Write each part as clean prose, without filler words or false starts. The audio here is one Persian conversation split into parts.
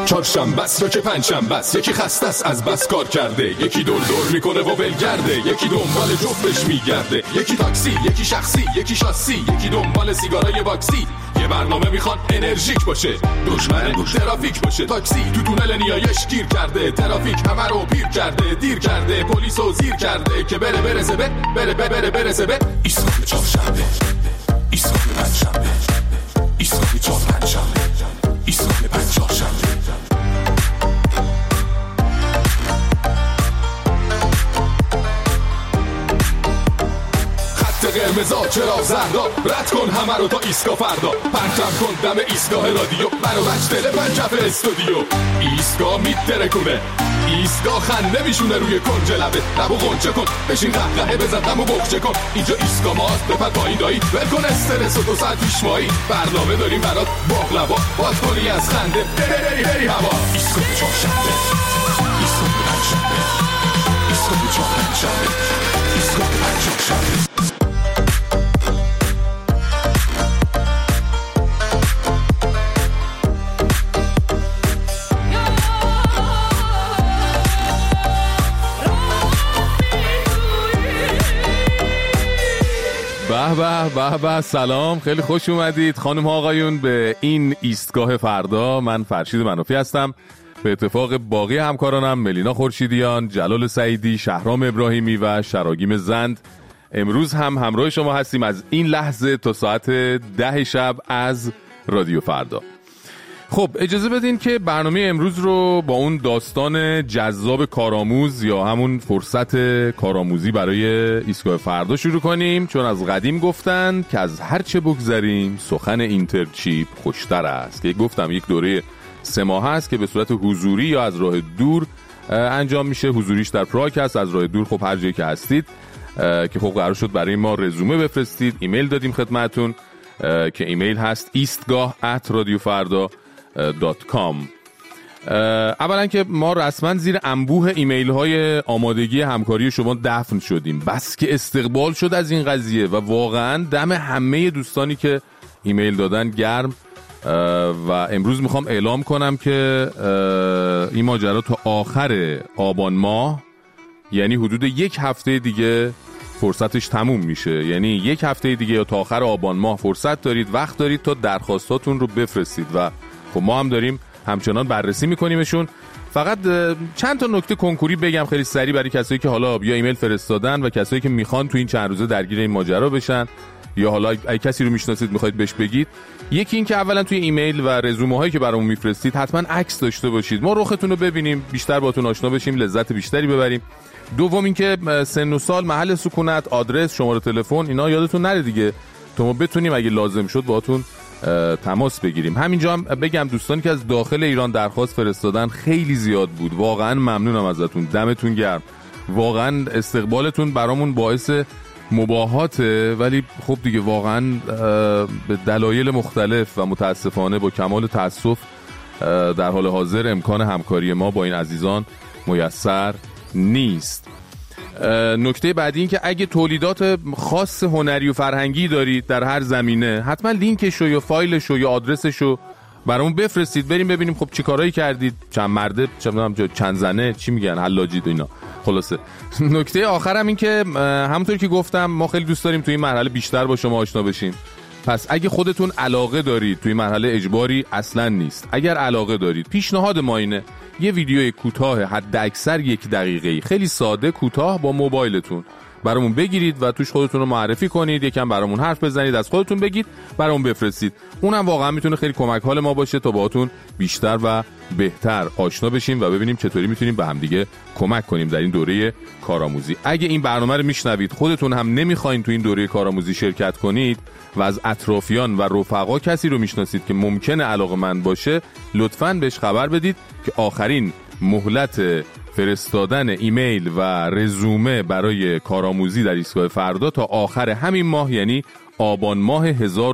چهارشنبه است یا که پنجشنبه است، یکی خسته است از بس کار کرده، یکی دور دور میکنه و ولگرده، یکی دنبال جفتش میگرده، یکی تاکسی، یکی شخصی، یکی شاسی، یکی دنبال سیگارای باکسی. یه برنامه میخوان انرژیک باشه، دشمن ترافیک باشه. تاکسی تو تونل نیایش گیر کرده، ترافیک همه رو پیر کرده، دیر کرده، پلیسو زیر کرده که برسه به ایستگاه چهارشنبه، ایستگاه پنجشنبه، ایستگاه چهارشنبه، ایستگاه پنجشنبه. قرمزا چرا زردا، رد کن همه رو تا ایستگاه فردا، پرتم کن دم ایستگاه رادیو، منو بچ دل پنجف استودیو. ایستگاه میترکونه، ایستگاه خنده میشونه روی کنج لبه، لبو غنچه کن، بشین قهقهه بزن غمو بخچه کن. اینجا ایستگاه ماست، بپر پایین دایی، ول کن استرس و 2 ساعت پیش مایی. برنامه داریم برات باقلوا، باز کنی از خنده بری هوا. ایستگاه چهارشنبه، ایستگاه پنجشنبه، ایستگاه چهارشنبه، ایستگاه پنجشنبه. به به سلام، خیلی خوش اومدید خانم ها آقایون به این ایستگاه فردا. من فرشید منافی هستم، به اتفاق باقی همکارانم ملینا خورشیدیان، جلال سعیدی، شهرام ابراهیمی و شراگیم زند امروز هم همراه شما هستیم از این لحظه تا ساعت 10 شب از رادیو فردا. خب اجازه بدین که برنامه امروز رو با اون داستان جذاب کارآموز یا همون فرصت کارآموزی برای ایستگاه فردا شروع کنیم، چون از قدیم گفتن که از هر چه بگذریم سخن اینترچیپ خوشتر است. که گفتم یک دوره 3 ماه است که به صورت حضوری یا از راه دور انجام میشه. حضوریش در پراگ هست، از راه دور خب هر جایی که هستید که خب قرار شد برای ما رزومه بفرستید. ایمیل دادیم خدمتون که ایمیل هست eastgah@radiofarda.com. اولا که ما رسما زیر انبوه ایمیل های آمادگی همکاری شما دفن شدیم، بس که استقبال شد از این قضیه و واقعا دم همه دوستانی که ایمیل دادن گرم. و امروز میخوام اعلام کنم که این ماجرا تا آخر آبان ماه، یعنی حدود 1 هفته دیگه فرصتش تموم میشه. یعنی 1 هفته دیگه یا تا آخر آبان ماه فرصت دارید، وقت دارید تا درخواستاتون رو بفرستید و خب ما هم داریم همچنان بررسی میکنیمشون. فقط چند تا نکته کنکوری بگم خیلی سریع برای کسایی که حالا یا ایمیل فرستادن و کسایی که میخوان تو این چند روزه درگیر این ماجرا بشن یا حالا اگه کسی رو میشناسید میخواید بهش بگید. یکی این که اولا توی ایمیل و رزومه هایی که برامون میفرستید حتما عکس داشته باشید، ما رختون رو ببینیم، بیشتر باهاتون آشنا بشیم، لذت بیشتری ببریم. دوم این که سن و سال، محل سکونت، آدرس، شماره تلفن اینا یادتون نره دیگه، تا ما بتونیم اگه لازم شد باهاتون تماس بگیریم. همینجا هم بگم دوستانی که از داخل ایران درخواست فرستادن خیلی زیاد بود، واقعا ممنونم ازتون، دمتون گرم، واقعا استقبالتون برامون باعث مباهاته. ولی خب دیگه واقعا به دلایل مختلف و متاسفانه با کمال تاسف در حال حاضر امکان همکاری ما با این عزیزان میسر نیست. نکته بعدی این که اگه تولیدات خاص هنری و فرهنگی دارید در هر زمینه، حتما لینکشو یا فایلشو یا آدرسشو برامون بفرستید، بریم ببینیم خب چی کارایی کردید، چند مرده، چند زنه، چی میگن، حلاجید و اینا. خلاصه نکته آخرم این که همونطور که گفتم ما خیلی دوست داریم توی این مرحله بیشتر با شما آشنا بشیم. پس اگه خودتون علاقه دارید، توی مرحله اجباری اصلا نیست، اگر علاقه دارید، پیشنهاد ما اینه یه ویدیو کوتاه حد اکثر 1 دقیقه‌ای خیلی ساده کوتاه با موبایلتون برامون بگیرید و توش خودتون رو معرفی کنید، یکم برامون حرف بزنید، از خودتون بگید، برامون بفرستید. اونم واقعا میتونه خیلی کمک حال ما باشه تا باهاتون بیشتر و بهتر آشنا بشیم و ببینیم چطوری میتونیم به هم دیگه کمک کنیم در این دوره کارآموزی. اگه این برنامه رو میشنوید خودتون هم نمیخواین تو این دوره کارآموزی شرکت کنید و از اطرافیان و رفقا کسی رو میشناسید که ممکنه علاقه‌مند باشه، لطفاً بهش خبر بدید که آخرین مهلت فرستادن ایمیل و رزومه برای کارآموزی در ایستگاه فردا تا آخر همین ماه، یعنی آبان ماه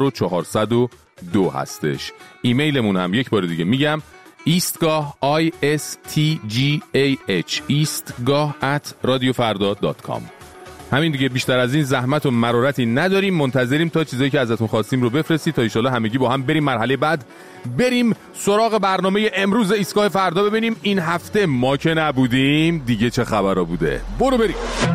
1402 هستش. ایمیلمون هم یک بار دیگه میگم ایستگاه ISTGAH ایستگاه@radiofarda.com. همین دیگه، بیشتر از این زحمت و مرارتی نداریم. منتظریم تا چیزایی که ازتون خواستیم رو بفرستید تا ان شاءالله همگی با هم بریم مرحله بعد، بریم سراغ برنامه امروز ایستگاه فردا، ببینیم این هفته ما که نبودیم دیگه چه خبرا بوده. برو بریم.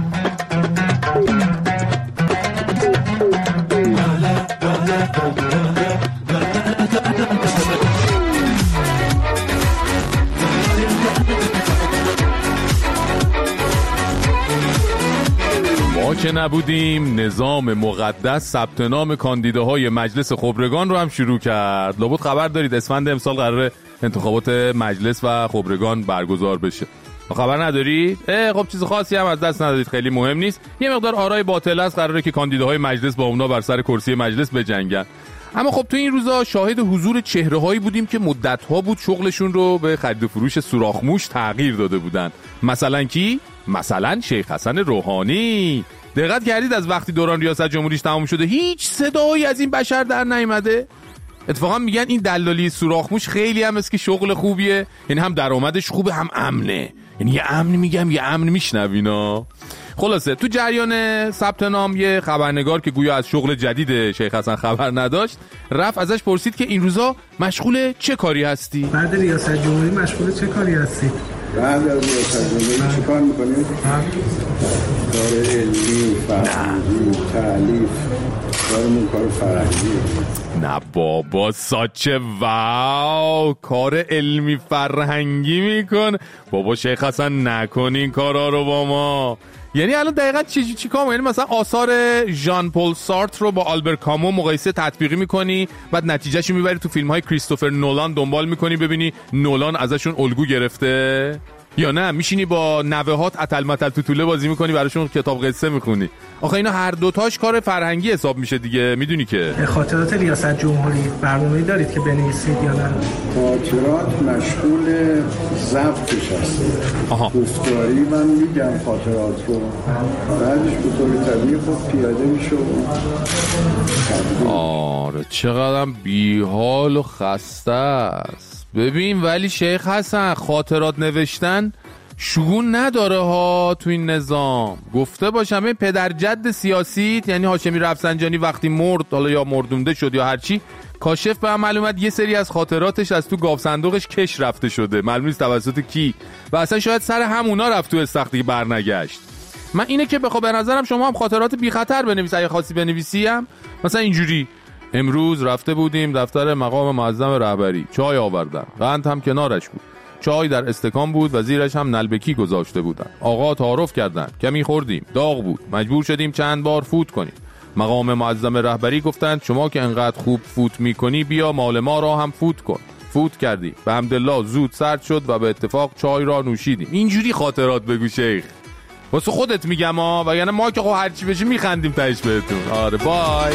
ما که نبودیم نظام مقدس ثبت نام کاندیداهای مجلس خبرگان رو هم شروع کرد. لابد خبر دارید اسفند امسال قراره انتخابات مجلس و خبرگان برگزار بشه. خبر ندارید؟ خب چیز خاصی هم از دست ندادید، خیلی مهم نیست. یه مقدار آرای باطل است، قراره که کاندیداهای مجلس با اونا بر سر کرسی مجلس بجنگن. اما خب تو این روزا شاهد حضور چهره‌هایی بودیم که مدت‌ها بود شغلشون رو به خرید و فروش سوراخ‌موش تغییر داده بودن. مثلا کی؟ مثلا شیخ حسن روحانی. دقت کردید از وقتی دوران ریاست جمهوریش تمام شده هیچ صدایی از این بشر در نیامده؟ اتفاقا میگن این دلالی سوراخ‌موش خیلی هم است که شغل خوبیه، یعنی هم درآمدش خوبه هم امنه. یعنی یه امن میگم یه امن میشنوینا. خلاصه تو جریان ثبت نام یه خبرنگار که گویا از شغل جدید شیخ حسن خبر نداشت رفت ازش پرسید که این روزا مشغول چه کاری هستی؟ بعد ریاست جمهوری مشغول چه کاری هستی؟ بعد از ریاست جمهوری چه کار میکنید؟ کار علمی، فرهنگی، تعلیف، کارمون کار فرهنگی. نه بابا ساچه، واو کار علمی فرهنگی میکن. بابا شیخ حسن نکن این کارا رو با ما. یعنی الان دقیقاً چی کام؟ یعنی مثلا آثار ژان پل سارتر رو با آلبر کامو مقایسه تطبیقی میکنی، بعد نتیجهشو میبری تو فیلم‌های کریستوفر نولان دنبال میکنی ببینی نولان ازشون الگو گرفته، یا نه میشینی با نوهات اتل متل توتوله بازی میکنی براشون کتاب قصه میخونی؟ آخه اینا هر دوتاش کار فرهنگی حساب میشه دیگه، میدونی که. خاطرات ریاست جمهوری برنامه‌ای دارید که بنویسید یا نه؟ خاطرات مشغول ضبطش هستیم. گفتاری من میگم خاطرات رو، بعدش به طور طبیعی خود پیاده میشه. آره چقدر بیحال و خسته است. ببین ولی شیخ حسن خاطرات نوشتن شگون نداره ها تو این نظام. گفته باشم این پدر جد سیاسیت یعنی هاشمی رفسنجانی وقتی مرد، حالا یا مردونده شد یا هرچی، کاشف به هم معلومت یه سری از خاطراتش از تو گاف صندوقش کش رفته شده، معلوم نیست توسط کی، و اصلا شاید سر همونا رفت تو استختی برنگشت. من اینه که بخوام به نظرم شما هم خاطرات بی خطر بنویس، اگه خاصی بنویسی هم مثلا اینجوری: امروز رفته بودیم دفتر مقام معظم رهبری، چای آوردن، قند هم کنارش بود، چای در استکان بود و زیرش هم نلبکی گذاشته بودن. آقا تعارف کردن، کمی خوردیم، داغ بود، مجبور شدیم چند بار فوت کنیم. مقام معظم رهبری گفتند شما که انقدر خوب فوت میکنی بیا مال ما را هم فوت کن. فوت کردیم، به حمدالله زود سرد شد و به اتفاق چای را نوشیدیم. اینجوری خاطرات بگو شیخ، واسه خودت میگم ها، و یعنی ما که خب هرچی بشه میخندیم تهش بهتون. آره بای.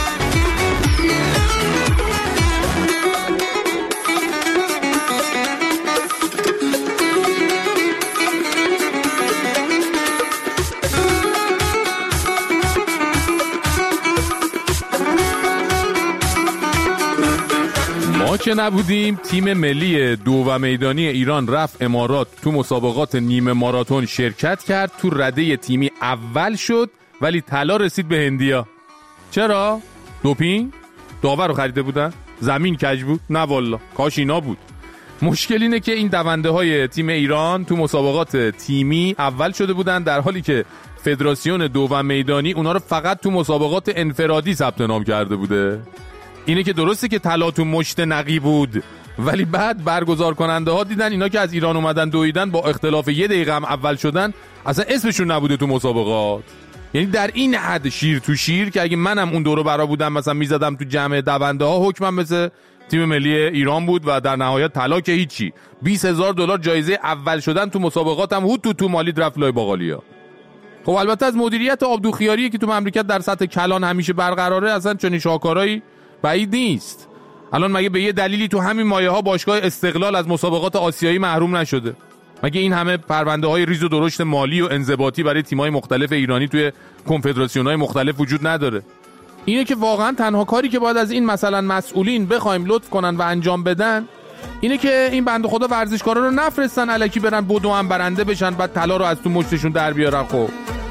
ما که نبودیم تیم ملی دو و میدانی ایران رفت امارات، تو مسابقات نیمه ماراتون شرکت کرد، تو رده تیمی اول شد ولی طلا رسید به هندیا. چرا؟ دوپینگ؟ داور رو خریده بودن؟ زمین کج بود؟ نه والا، کاش اینا بود. مشکل اینه که این دونده های تیم ایران تو مسابقات تیمی اول شده بودن، در حالی که فدراسیون دو و میدانی اونا رو فقط تو مسابقات انفرادی ثبت نام کرده بوده. اینه که درسته که طلا تو مشت نقی بود، ولی بعد برگزار کننده ها دیدن اینا که از ایران اومدن دویدن با اختلاف یه دقیقه هم اول شدن، اصلا اسمشون نبوده تو مسابقات. یعنی در این حد شیر تو شیر که اگه منم اون دورو برا بودم مثلا میزدم تو جمع دونده ها، حکمم مثل تیم ملی ایران بود و در نهایت طلا که هیچی. $20,000 جایزه اول شدن تو مسابقات هم هوت تو مالی رفت لای باقالیا. خب البته از مدیریت آبدوخیاری که تو مملکت در سطح کلان همیشه برقراره اصلا چنین شاکارایی بعید نیست. الان مگه به یه دلیلی تو همین مایه ها باشگاه استقلال از مسابقات آسیایی محروم نشده؟ مگه این همه پرونده های ریز و درشت مالی و انضباطی برای تیم‌های مختلف ایرانی توی کنفدراسیون‌های مختلف وجود نداره؟ اینه که واقعا تنها کاری که باید از این مثلا مسئولین بخوایم لطف کنن و انجام بدن اینه که این بنده خدا ورزشکارا رو نفرستن الکی برن بدو هم برنده بشن بعد طلا رو از تو مشتشون در بیارن. خب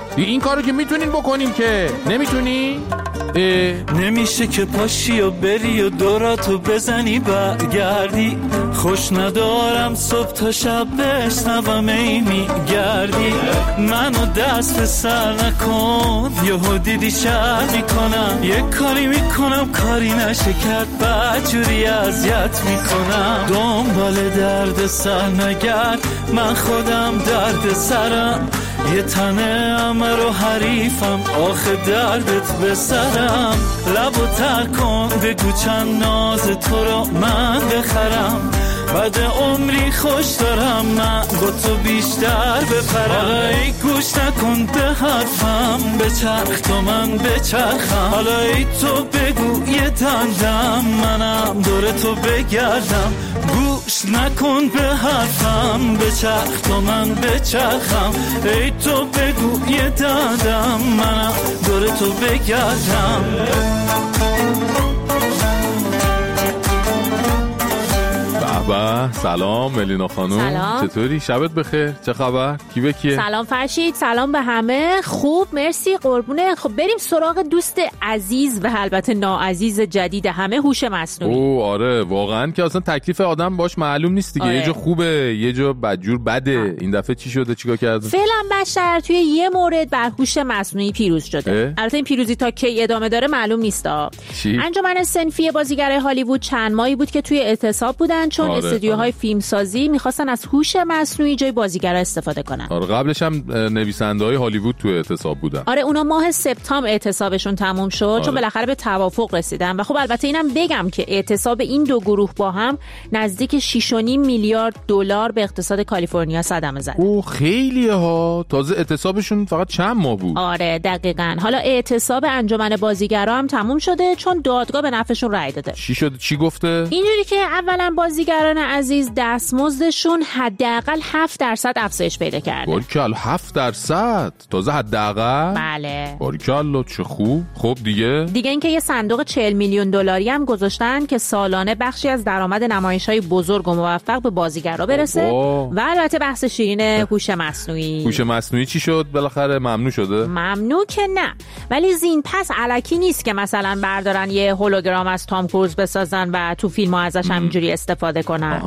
این کارو که میتونین بکنیم که نمیتونی؟ نمیشه که پاشی و بری و دوراتو بزنی برگردی، خوش ندارم صبح تا شب بشنوم ای میگردی، منو دست سر نکن یهو دیدی شر میکنم، یه کاری میکنم کاری نشه کرد بدجوری اذیت میکنم، دنبال درد سر نگرد من خودم درد سرم، یه تنه رو حریفم آخه دردت به سرم، لبو تر کن بگو چند ناز تو رو من بخرم، بعد عمری خوش دارم من با تو بیشتر بپرم، حالا ای گوش نکن به حرفم بچرخ تو من بچرخم، حالا ای تو بگو یه دندم منم دور تو بگردم، گوش نکن به حرفم بچرخ تو من بچرخم، ای تو بگو یه دندم منم دور تو بگردم. بابا سلام ملینا خانم. سلام. چطوری؟ شبت بخیر. چه خبر؟ کی به کیه؟ سلام فرشید، سلام به همه. خوب مرسی قربونه. خب بریم سراغ دوست عزیز و البته ناعزیز جدید همه، هوش مصنوعی. اوه آره واقعا که اصلا تکلیف آدم باش معلوم نیست دیگه. یه جا خوبه یه جا بدجور بده. این دفعه چی شده؟ چیکار کردن؟ فعلا بشر توی یه مورد بر هوش مصنوعی پیروز شده. البته این پیروزی تا کی ادامه داره معلوم نیست. انجمن صنفی بازیگرای هالیوود چند ماهی بود که توی اعتصاب بودن چون استودیوهای فیلمسازی می‌خواستن از هوش مصنوعی جای بازیگرا استفاده کنن. آره قبلش هم نویسنده‌های هالیوود تو اعتصاب بودن. آره اونا ماه سپتامبر اعتصابشون تموم شد چون بالاخره به توافق رسیدن. و خب البته اینم بگم که اعتصاب این دو گروه با هم نزدیک 6.5 میلیارد دلار به اقتصاد کالیفرنیا صدمه زد. اوه خیلیه ها. تازه اعتصابشون فقط چند ماه بود. آره دقیقاً. حالا اعتصاب انجمن بازیگرا هم تموم شده چون دادگاه به نفعشون رأی داده. چی شده؟ چی گفته؟ اینجوری که اولا بازیگران عزیز دستمزدشون حداقل 7% افزایش پیدا کرده. باریکلا 7%؟ تازه حداقل؟ بله. باریکلا چه خوب. خب دیگه اینکه یه صندوق 40 میلیون دلاری هم گذاشتن که سالانه بخشی از درآمد نمایش‌های بزرگ و موفق به بازیگرا برسه. و البته بحث شیرین هوش مصنوعی. هوش مصنوعی چی شد؟ بالاخره ممنوع شده؟ ممنوع که نه. ولی زین پس الکی نیست که مثلا بردارن یه هولوگرام از تام کروز بسازن و تو فیلم‌ها ازش همینجوری استفاده کنن.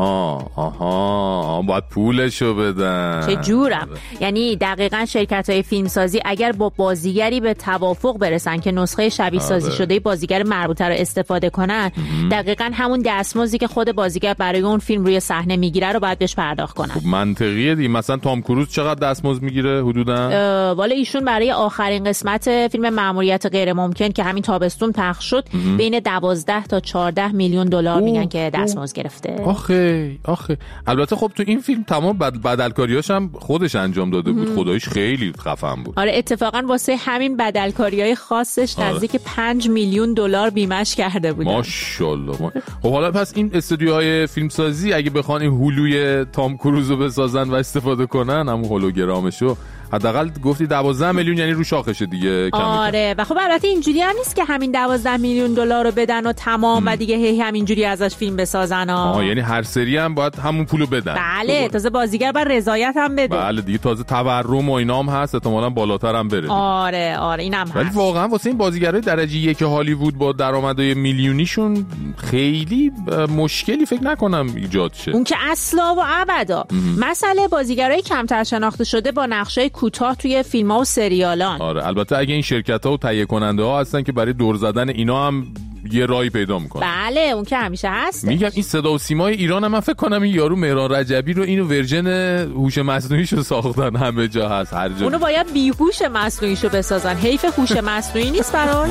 آها باید پولشو بدن. چه جورم؟ یعنی دقیقاً شرکت‌های فیلمسازی اگر با بازیگری به توافق برسن که نسخه شبیه سازی شده بازیگر مربوطه رو استفاده کنن، دقیقاً همون دستمزدی که خود بازیگر برای اون فیلم روی صحنه میگیره رو باید بهش پرداخت کنن. خب منطقیه دیگه. مثلا تام کروز چقدر دستمزد میگیره حدوداً؟ والا ایشون برای آخرین قسمت فیلم مأموریت غیر ممکن که همین تابستون پخش شد بین 12 تا 14 میلیون دلار میگن که دستمزد گرفته. آخه البته خب تو این فیلم تمام بدلکاریاش هم خودش انجام داده بود. خداییش خیلی خفن بود. آره اتفاقا واسه همین بدلکاریای خاصش نزدیک 5 میلیون دلار بیمش کرده بودن. ماشاءالله. خب حالا پس این استودیوهای فیلمسازی اگه بخوان این هولوی تام کروزو بسازن و استفاده کنن همون هولوگرامشو، حداقل گفتی 12 میلیون یعنی رو شاخشه دیگه. آره و خب البته اینجوری هم نیست که همین 12 میلیون دلار رو بدن و تمام و دیگه همینجوری ازش فیلم بسازن. یعنی هر سری هم باید همون پولو بدن. بله تازه بازیگر باید رضایت هم بده. بله دیگه تازه تورم و اینا هم هست، احتمالاً بالاتر هم بره. آره اینم هست. ولی واقعا واسه این بازیگرای درجه 1 هالیوود با درآمدهای میلیونیشون خیلی مشکلی فکر نکنم ایجاد شه. اون که اصلا و ابدا. مسئله بازیگرای کمتر شناخته شده با نقشای کوتاه توی فیلم‌ها و سریالان. آره البته اگه این شرکت‌ها و تهیه کننده‌ها هستن که برای دور زدن اینا هم یه راهی پیدا میکنه. بله اون که همیشه هست. میگم این صدا و سیمای ایران هم من فکر کنم این یارو مهران رجبی رو اینو ورژن هوش مصنوعیشو ساختن، همه جا هست هر جا. اونو باید بیهوش مصنوعیشو بسازن. حیف هوش مصنوعی نیست براش.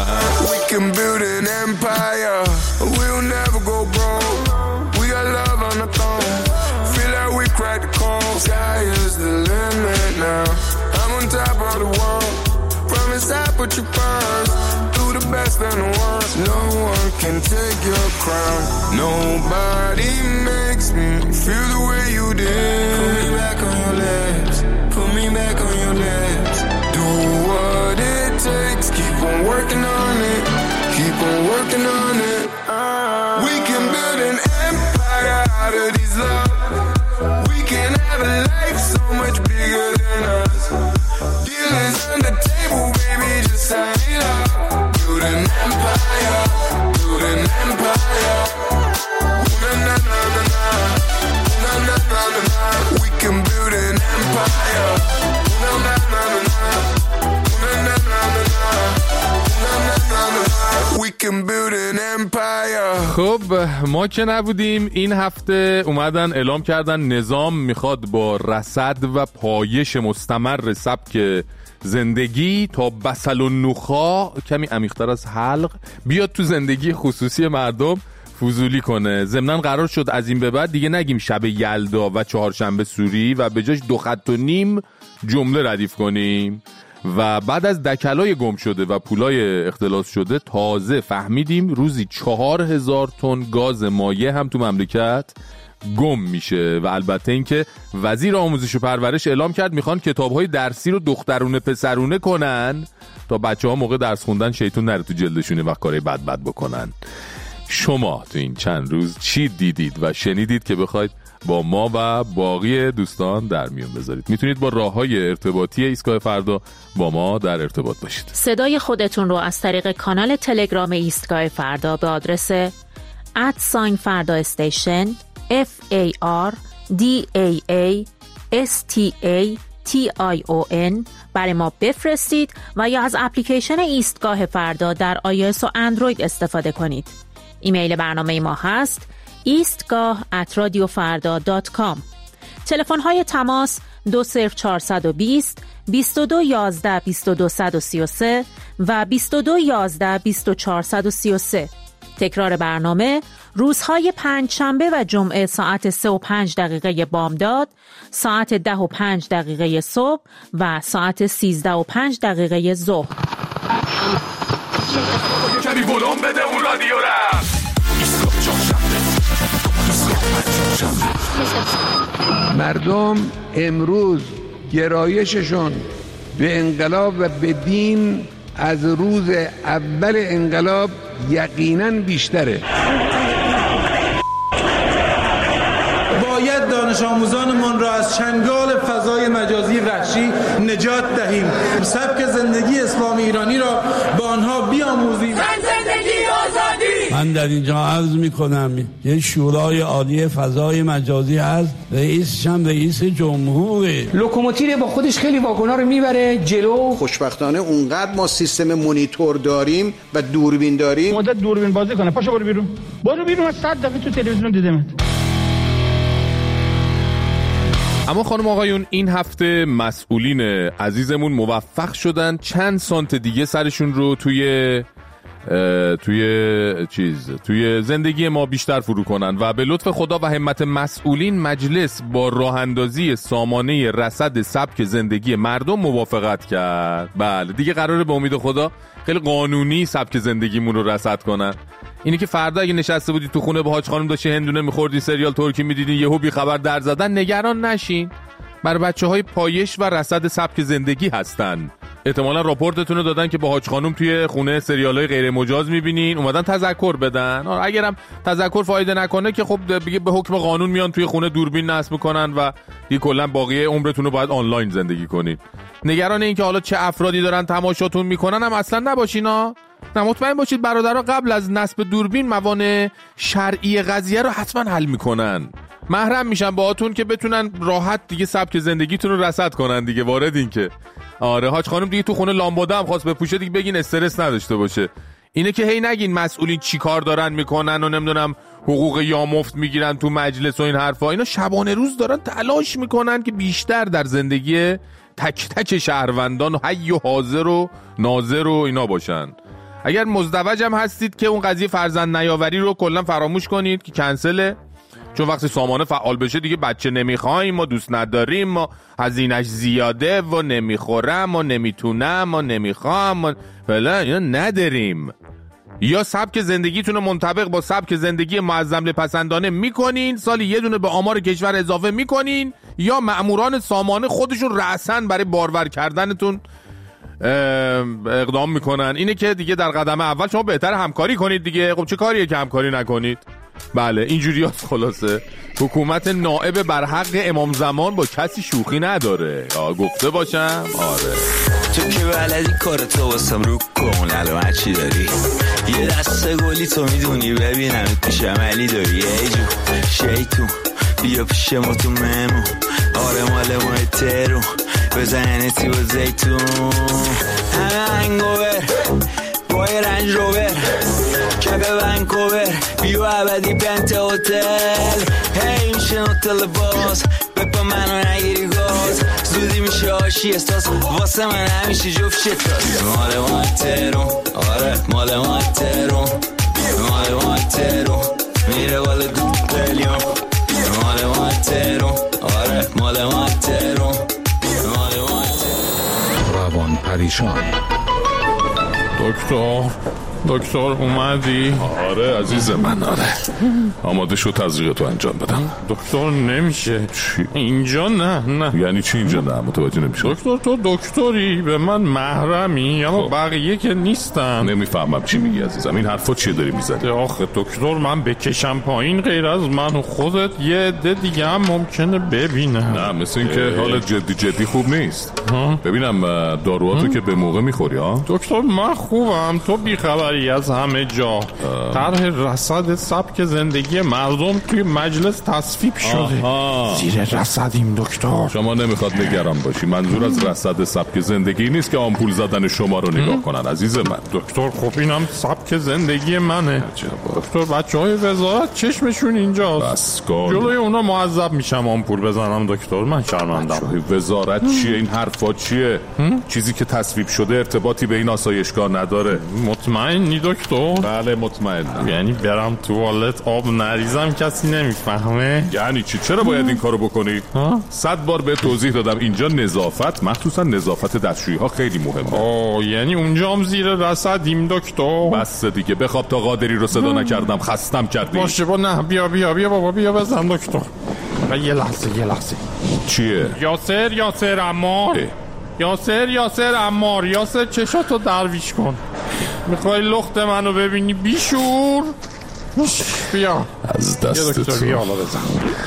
Best and the worst, no one can take your crown. Nobody makes me feel the way you did. Put me back on your lips, put me back on your lips. Do what it takes, keep on working on it, keep on working on it. We can build an empire out of these love. We can have a life so much bigger than us. Dealers ما که نبودیم این هفته اومدن اعلام کردن نظام میخواد با رصد و پایش مستمر سبک زندگی تا بسل و نخا کمی عمیق‌تر از حلق بیاد تو زندگی خصوصی مردم فضولی کنه. ضمناً قرار شد از این به بعد دیگه نگیم شب یلدا و چهارشنبه سوری و به جاش 2.5 خط جمله ردیف کنیم. و بعد از دکلای گم شده و پولای اختلاس شده تازه فهمیدیم روزی 4000 تن گاز مایع هم تو مملکت گم میشه. و البته اینکه وزیر آموزش و پرورش اعلام کرد میخوان کتاب‌های درسی رو دخترونه پسرونه کنن تا بچه‌ها موقع درس خوندن شیطون نره تو جلدشونه و کارهای بد بکنن. شما تو این چند روز چی دیدید و شنیدید که بخواید با ما و باقی دوستان در میون بذارید؟ میتونید با راه‌های ارتباطی ایستگاه فردا با ما در ارتباط باشید. صدای خودتون رو از طریق کانال تلگرام ایستگاه فردا به آدرس @فردا استیشن FARDAASTATION برای ما بفرستید و یا از اپلیکیشن ایستگاه فردا در iOS و اندروید استفاده کنید. ایمیل برنامه ما هست eastgah@radiofarda.com. تلفن های تماس 20420 2211 2233 و 2211 2433. تکرار برنامه روزهای پنجشنبه و جمعه ساعت 3:05 بامداد، ساعت 10:05 صبح و ساعت 13:05 ظهر. کمی ولوم بده اون رادیو را. مردم امروز گرایششون به انقلاب و به دین از روز اول انقلاب یقیناً بیشتره. باید دانش آموزانمان را از چنگال فضای مجازی وحشی نجات دهیم. سبک زندگی اسلامی ایرانی را با آنها بیاموزیم. زندگی آزادی. من در اینجا عرض میکنم یه شورای عالی فضای مجازی هست، رئیسش هم رئیس جمهوره. لوکوموتیو با خودش خیلی واگونا رو میبره جلو. خوشبختانه اونقدر ما سیستم مانیتور داریم و دوربین داریم. مدت دوربین بازی کنه. پاشو برو بیرون. برو بیرون. 100 دفعه تو تلویزیون دیدمت. اما خانم آقایون این هفته مسئولین عزیزمون موفق شدن چند سانت دیگه سرشون رو توی زندگی ما بیشتر فرو کنن و به لطف خدا و همت مسئولین مجلس با راه اندازی سامانه رصد سبک زندگی مردم موافقت کرد. بله دیگه قراره به امید خدا خیلی قانونی سبک زندگیمون رو رصد کنن. اینی که فردا اگه نشسته بودید تو خونه با حاج خانم داشتی هندونه می‌خوردین سریال ترکی می‌دیدین یهو بی خبر در زدن، نگران نشین. برای بچه‌های پایش و رصد سبک زندگی هستن. احتمالاً راپورتتون رو دادن که با حاج خانم توی خونه سریال‌های غیر مجاز می‌بینین، اومدن تذکر بدن. اگرم تذکر فایده نکنه که خب دیگه به حکم قانون میان توی خونه دوربین نصب می‌کنن و دیگه کلاً باقی عمرتون رو باید آنلاین زندگی کنین. نگران این که حالا چه افرادی دارن تماشاتون می‌کنن هم اصلاً نباشینا. نه مطمئن باشید برادرها قبل از نصب دوربین موانع شرعی قضیه رو حتما حل میکنن. محرم میشن باهاتون که بتونن راحت دیگه سبک زندگیتون رو رصد کنن دیگه. وارد این که آره حاج خانم دیگه تو خونه لامباده هم خواست بپوشه دیگه بگین استرس نداشته باشه. اینه که هی نگین مسئولین چی کار دارن میکنن و نمیدونم حقوق یا مفت میگیرن تو مجلس و این حرفا. اینا شبانه روز دارن تلاش میکنن که بیشتر در زندگی تک تک شهروندان حی و حاضر و ناظر و اینا باشن. اگر مزدوج هم هستید که اون قضیه فرزند نیاوری رو کلا فراموش کنید که کنسله، چون وقتی سامانه فعال بشه دیگه بچه نمیخوایم، ما دوست نداریم، ما هزینه‌اش زیاده و نمیخورم و نمیتونم و نمیخوام و فلان، اینا نداریم. یا سبک زندگیتون رو منطبق با سبک زندگی معظم پسندانه میکنین، سالی یه دونه به آمار کشور اضافه میکنین، یا مأموران سامانه خودشون رأسن برای بارور کردنتون اقدام میکنن. اینه که دیگه در قدم اول شما بهتر همکاری کنید دیگه. خب چه کاریه که همکاری نکنید؟ بله اینجوری هست. خلاصه حکومت نائب بر حق امام زمان با کسی شوخی نداره، گفته باشم. آره تو که بلدی کارتو واسم رو کن، الان چی داری؟ یه دسته گلی تو میدونی ببینم پیش عملی داری. ای جو شیطون بیا پیش ما تو ممون، آره مال ما ترون بزنه تی با زیتون، همه انگوور بای رنج روور کف ونکوور بیو ابدی پنت هتل هی میشه هتل باز بپا منو نگیری گاز زودی میشه آشی استاس واسه من همیشه جفت شتاس مال ما ترون آره مال ما ترون مال ما ترون میره بالا دو قلیون مال ما ترون آره مال ما ترون مال ما ترون روان پریشان دکتر اومدی؟ آره عزیز من آره آماده شو تزریقتو انجام بدم. دکتر نمیشه. چی؟ اینجا نه یعنی چی اینجا نه؟ متوجه نمیشه. دکتر تو دکتری به من محرمی اما بقیه که نیستن. نمیفهمم چی میگی عزیزم. این حرفا چیه داری میزنی؟ آخه دکتر من بکشم پایین غیر از من و خودت یه عده دیگه هم ممکنه ببینه. نه مثل این که حالت جدی خوب نیست. ببینم داروهاتو که به موقع میخوری ها؟ دکتر من خوبم تو بیخبری از همه جا. طرح رصد سبک زندگی مردم توی مجلس تصویب شده. زیر رصدیم دکتر. شما نمیخواد نگران باشی. منظور از رصد سبک زندگی نیست که آمپول زدن شما رو نگاه کنن عزیز من. دکتر خب اینم سبک زندگی منه. دکتر بچهای وزارت چشمشون اینجاست. بس کن. جلوی اونا معذب میشم آمپول بزنم دکتر. من شرمندم. بچهای وزارت چیه؟ این حرفا چیه؟ چیزی که تصویب شده ارتباطی به این آسایشگاه نداره. مطمئنی دکتر؟ بله مطمئنم. یعنی برم توالت آب نریزم کسی نمیفهمه؟ یعنی چی؟ چرا باید این کارو بکنی؟ 100 بار به توضیح دادم اینجا نظافت مخصوصا نظافت دستشویی ها خیلی مهمه. یعنی اونجا هم زیر رصدیم دکتر. بس دیگه بخواب تا قادری رو صدا نکردم خستم کردی. باشه نه بیا بابا بیا بزن دکتر. یه لحظه چیه؟ یاسر عمار. یاسر عمار. یاسر چشاتو درویش کن. میخوای لخت منو ببینی بیشور؟ بیا از دست تو. بیا حالا بزن.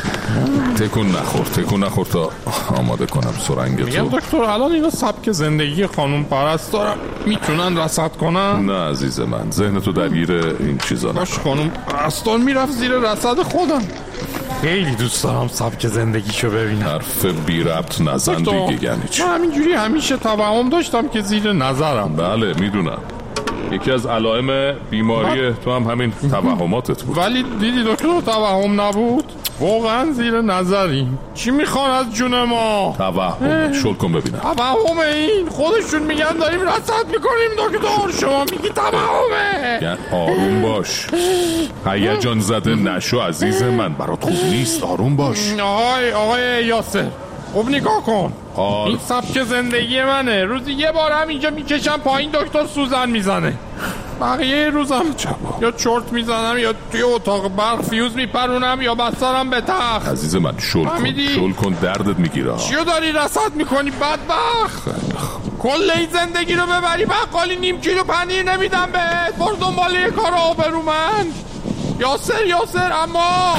تکون نخور تا آماده کنم سرنگ تو. میگم دکتر الان اینا سبک زندگی خانوم پرست دارم میتونن رصد کنن؟ نه عزیز من ذهن تو درگیر این چیزا نکن. باش خانوم پرستان میرفت زیر رصد خودم. خیلی دوست دارم سبک زندگیشو ببینم. حرف بی ربط نزن دیگه. یعنی چی؟ من همینجوری همیشه توهم داشتم که زیر نظرم. بله میدونم یکی از علائم بیماری تو هم همین توهماتت بود. ولی دیدی دکتر توهم نبود. واقعا زیر نظریم. چی میخوان از جون ما؟ توهم. شل کن ببینم. توهم این خودشون میگن داریم رصد میکنیم دکتر شما میگی توهمه. آروم باش. هیجان زده نشو عزیز من. برات خوب نیست. آروم باش. آقای یاسر خوب نگاه کن. این سبک زندگی منه. روزی یه بار هم اینجا میکشم پایین دکتر سوزن میزنه. بقیه روزم یا چرت میزنم یا توی اتاق برق فیوز میپرونم یا بسترم به تخت. عزیز من شل کن دردت میگیره. چیو داری رصد میکنی بدبخت؟ کل این زندگی رو ببری بقالی نیم کیلو پنیر نمیدم بهت. برو دنبال یه کار آبرومند. یاسر اما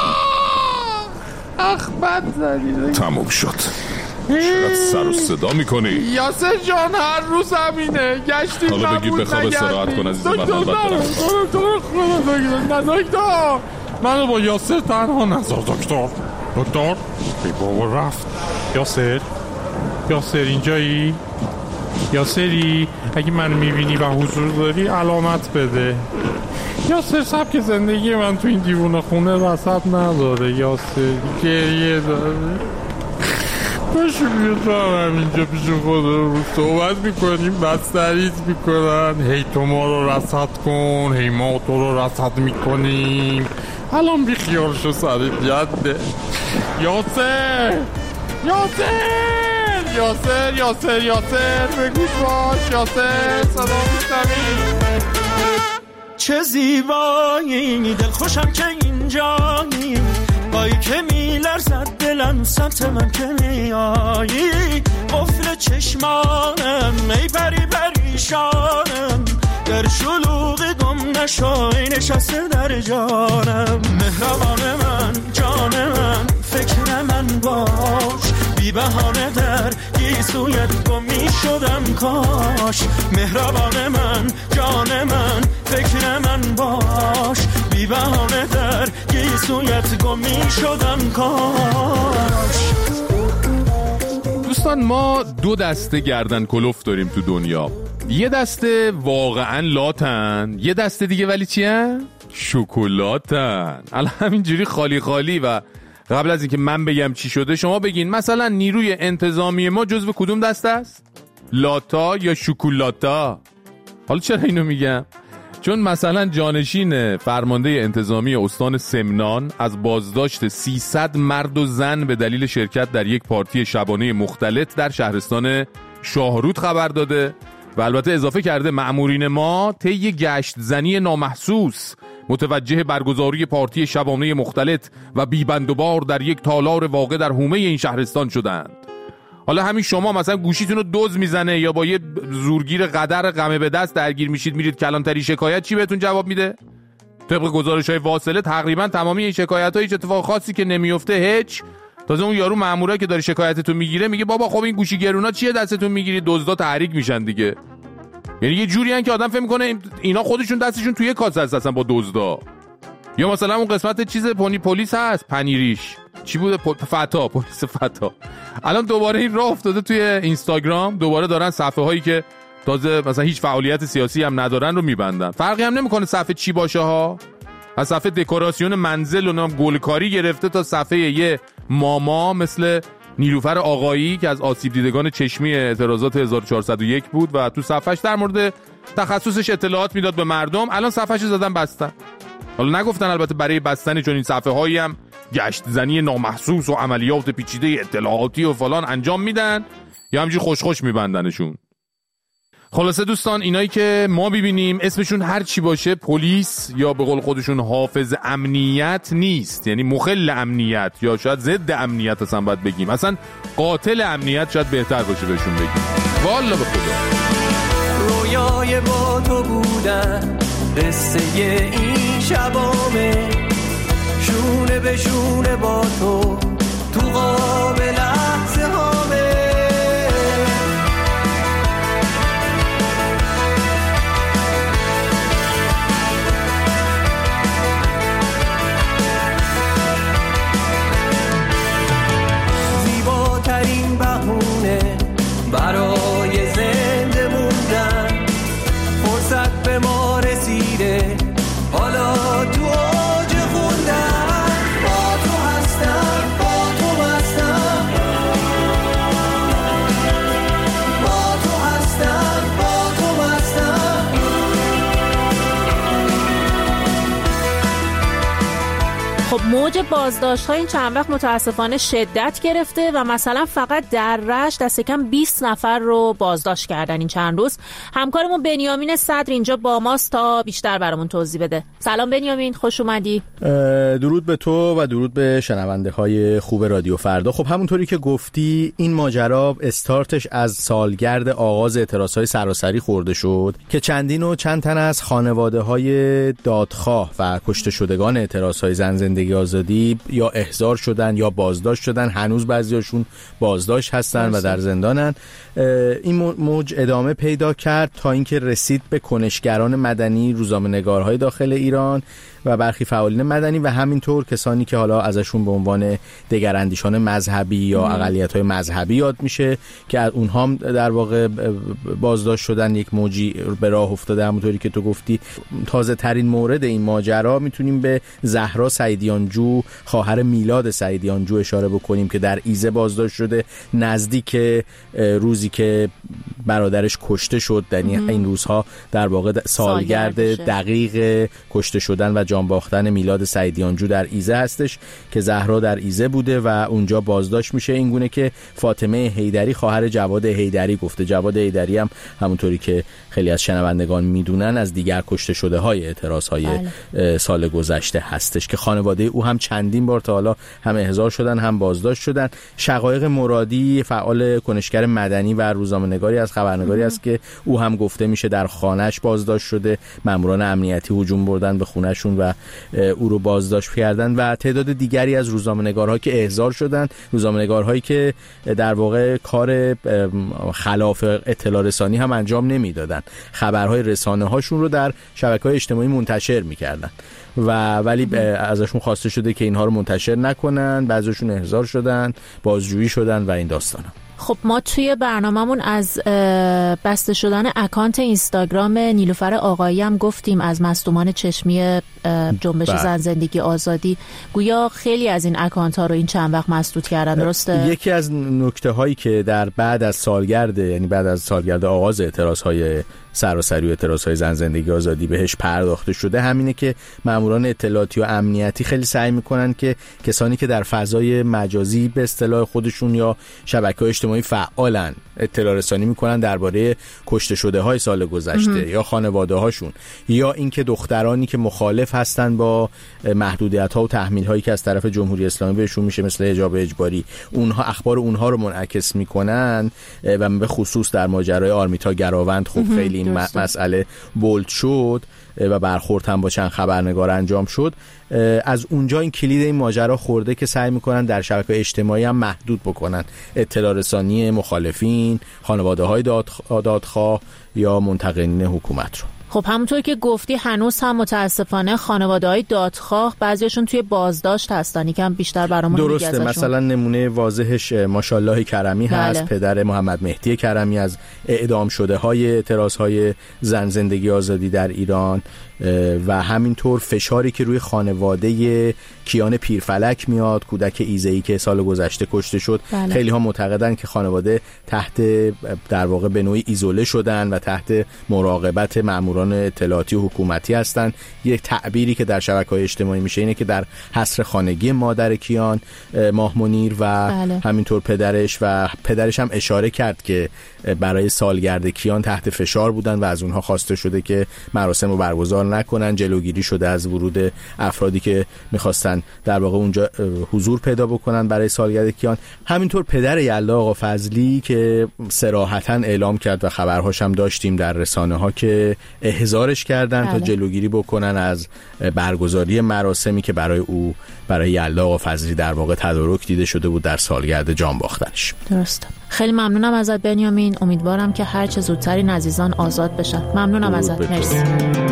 بد زدی. تموم شد. چقدر سر و صدا میکنی؟ یاسر جان هر روز همینه. گشتیم حالا بگی بخواب استراحت کن عزیز من. دکتر منو با یاسر تنها نذار دکتر. بی بابا رفت. یاسر اینجایی؟ یاسری اگه من میبینی و حضور داری علامت بده. یاسر سبک زندگی من تو این دیوونه خونه رصد نداره. یاسر گریه داره. باشو بیا تو هم همینجا پیش خود رو صحبت میکنیم بستریت میکنن. هی تو ما رو رصد کن هی ما تو رو رصد میکنیم. الان بی خیال شو سرت یده. یاسر بگوش باش. یاسر صدا میشنوی؟ چه زیبایی دل خوشم که اینجایی. بایی که میلرزد دلم سمت من که میایی. قفل چشمانم ای پریشانم. در شلوغ گم نشای نشسته در جانم. مهربان من جان من فکر من باش. بی بهانه در گیسویت گم می شدم کاش. مهربان من جان من فکر من باش. بی بهانه در گیسویت گم می شدم کاش. دوستان ما 2 دسته گردن کلوف داریم تو دنیا. یه دسته واقعا لاتن، یه دسته دیگه ولی چیه؟ شکلاتن. الان همینجوری خالی خالی و قبل از اینکه من بگم چی شده شما بگین مثلا نیروی انتظامی ما جزو کدوم دسته است؟ لاتا یا شکلاتا؟ حالا چرا اینو میگم؟ چون مثلا جانشین فرمانده انتظامی استان سمنان از بازداشت 300 مرد و زن به دلیل شرکت در یک پارتی شبانه مختلط در شهرستان شاهرود خبر داده و البته اضافه کرده مأمورین ما طی گشت زنی نامحسوس متوجه برگزاری پارتی شبانه مختلط و بی‌بندوبار در یک تالار واقع در حومه این شهرستان شدند. حالا همین شما مثلا گوشیتون رو دزد میزنه یا با یه زورگیر قدر غمه به دست درگیر میشید میرید کلانتری شکایت، چی بهتون جواب میده؟ طبق گزارش‌های واصله تقریبا تمامی این شکایت‌ها هیچ اتفاق خاصی که نمیفته هیچ. تازه اون یارو مأموره که داره شکایتتون میگیره میگه بابا خب این گوشی گرونا چیه دستتون میگیری؟ دزدا تحریک میشن دیگه. یعنی یه جوری ان که آدم فکر میکنه اینا خودشون دستشون توی کاسه هست اصلا با دزدا. یا مثلا اون قسمت چیز پلیس هست پنیریش چی بوده؟ پلیس فتا. الان دوباره این راه افتاده توی اینستاگرام، دوباره دارن صفحه هایی که تازه مثلا هیچ فعالیت سیاسی هم ندارن رو میبندن. فرقی هم نمیکنه صفحه چی باشه ها، از صفحه دکوراسیون منزل و گلکاری گرفته تا صفحه یه ماما مثل نیلوفر آقایی که از آسیب دیدگان چشمی اعتراضات 1401 بود و تو صفحهش در مورد تخصصش اطلاعات میداد به مردم، الان صفحهش زدن بستن. حالا نگفتن البته برای بستن چون این صفحه هایی هم گشت زنی نامحسوس و عملیات پیچیده اطلاعاتی و فلان انجام میدن یا همینجوری خوش خوش میبندنشون. خلاصه دوستان اینایی که ما ببینیم اسمشون هر چی باشه پلیس یا به قول خودشون حافظ امنیت نیست، یعنی مخل امنیت یا شاید ضد امنیت اصلا باید بگیم، اصلا قاتل امنیت شاید بهتر باشه بهشون بگیم. والا به خدا رویای با تو بودن قصه این شبامه، شونه به شونه با تو قاب لحظه هامه. زیباترین بهونه برای زنده موندن، فرصت به ما رسیده حالا تو اوج خوندن. با تو هستم، با تو هستم، با تو هستم، با تو هستم. خب موج بازداشت‌ها این چند وقت متاسفانه شدت گرفته و مثلا فقط در رشت دست کم 20 نفر رو بازداشت کردن این چند روز. همکارمون بنیامین صدر اینجا با ماست تا بیشتر برامون توضیح بده. سلام بنیامین، خوش اومدی. درود به تو و درود به شنونده های خوب رادیو فردا. خب همونطوری که گفتی این ماجرا استارتش از سالگرد آغاز اعتراضهای سراسری خورده شد که چندین و چند تن از خانواده های دادخواه و کشته شدگان اعتراضهای زن زندگی آزادی یا احضار شدن یا بازداشت شدن، هنوز بعضیاشون بازداشت هستن و در زندانن. این موج ادامه پیدا کرد تا اینکه رسید به کنشگران مدنی، روزنامه‌نگارهای داخل ایران و برخی فعالین مدنی و همینطور کسانی که حالا ازشون به عنوان دگراندیشان مذهبی یا اقلیت‌های مذهبی یاد میشه که از اونها هم در واقع بازداشت شدن. یک موجی به راه افتاده. همونطوری که تو گفتی تازه ترین مورد این ماجرا میتونیم به زهرا سعیدیانجو خواهر میلاد سعیدیانجو اشاره بکنیم که در ایزه بازداشت شده نزدیک روزی که برادرش کشته شد. یعنی این روزها در واقع سالگرد دقیق کشته شدن و جان باختن میلاد سعیدیانجو در ایزه هستش که زهرا در ایزه بوده و اونجا بازداشت میشه. این گونه که فاطمه حیدری خواهر جواد حیدری گفته. جواد حیدری هم همونطوری که خیلی از شنوندگان میدونن از دیگر کشته شده های اعتراض های سال گذشته هستش که خانواده او هم چندین بار تا حالا هم احضار شدن هم بازداشت شدن. شقایق مرادی فعال کنشگر مدنی و روزنامه‌نگاری از خبرنگاری است که او هم گفته میشه در خانه‌اش بازداشت شده. ماموران امنیتی هجوم بردن به خونه‌شون و او رو بازداشت کردن و تعداد دیگری از روزنامه‌نگارها که احضار شدن، روزنامه‌نگارهایی که در واقع کار خلاف اطلاع رسانی هم انجام نمیدادن، خبرهای رسانه هاشون رو در شبکه‌های اجتماعی منتشر میکردن و ولی ازشون خواسته شده که اینها رو منتشر نکنن. بعضیشون احضار شدن، بازجویی شدن و این داستانا. خب ما توی برنامه‌مون از بسته شدن اکانت اینستاگرام نیلوفر آقایی هم گفتیم، از مصدومان چشمی جنبش زن زندگی آزادی. گویا خیلی از این اکانت ها رو این چند وقت مسدود کردن، درسته؟ یکی از نکته هایی که در بعد از سالگرد، یعنی بعد از سالگرد آغاز اعتراض های سراسری و اعتراض‌های زن زندگی آزادی بهش پرداخته شده همینه که ماموران اطلاعاتی و امنیتی خیلی سعی میکنن که کسانی که در فضای مجازی به اصطلاح خودشون یا شبکه‌های اجتماعی فعالن اطلاع رسانی میکنن درباره کشته شده های سال گذشته یا خانواده هاشون، یا اینکه دخترانی که مخالف هستن با محدودیت ها و تحمیل هایی که از طرف جمهوری اسلامی بهشون میشه مثل حجاب اجباری، اونها اخبار اونها رو منعکس میکنن و به خصوص در ماجرای آرمیتا گراوند خب خیلی این مسئله بولد شد و برخورد هم با چند خبرنگار انجام شد. از اونجا این کلید این ماجرا خورده که سعی میکنن در شبکه‌های اجتماعی هم محدود بکنن اطلاع رسانی مخالفین، خانواده‌های دادخواه یا منتقدین حکومت رو. خب همونطور که گفتی هنوز هم متاسفانه خانواده‌های دادخواه بعضیشون توی بازداشت هستن. یکم بیشتر برامون میگی ازشون. درسته، مثلا نمونه واضحش ماشاءالله کرمی هست، پدر محمد مهدی کرمی از اعدام شده های اعتراض‌های زن زندگی آزادی در ایران، و همینطور فشاری که روی خانواده کیان پیرفلک میاد، کودک ایزه‌ای که سال گذشته کشته شد. خیلی ها معتقدن که خانواده تحت در واقع به نوعی ایزوله شدن و تحت مراقبت ماموران اطلاعاتی و حکومتی هستن. یک تعبیری که در شبکه‌های اجتماعی میشه اینه که در حصر خانگی مادر کیان ماه منیر و همینطور پدرش هم اشاره کرد که برای سالگرد کیان تحت فشار بودن و از اونها خواسته شده که مراسم رو برگزار نکنن. جلوگیری شده از ورود افرادی که میخواستن در واقع اونجا حضور پیدا بکنن برای سالگرد کیان. همینطور پدر یلدا آقا فضلی که صراحتاً اعلام کرد و خبرهاش هم داشتیم در رسانه ها که احضارش کردن تا جلوگیری بکنن از برگزاری مراسمی که برای یلدا آقا فضلی در واقع تدارک دیده شده بود در سالگرد جان باختنش. درسته. خیلی ممنونم ازت بنیامین، امیدوارم که هر چه زودتر این عزیزان آزاد بشن. ممنونم ازت، مرسی.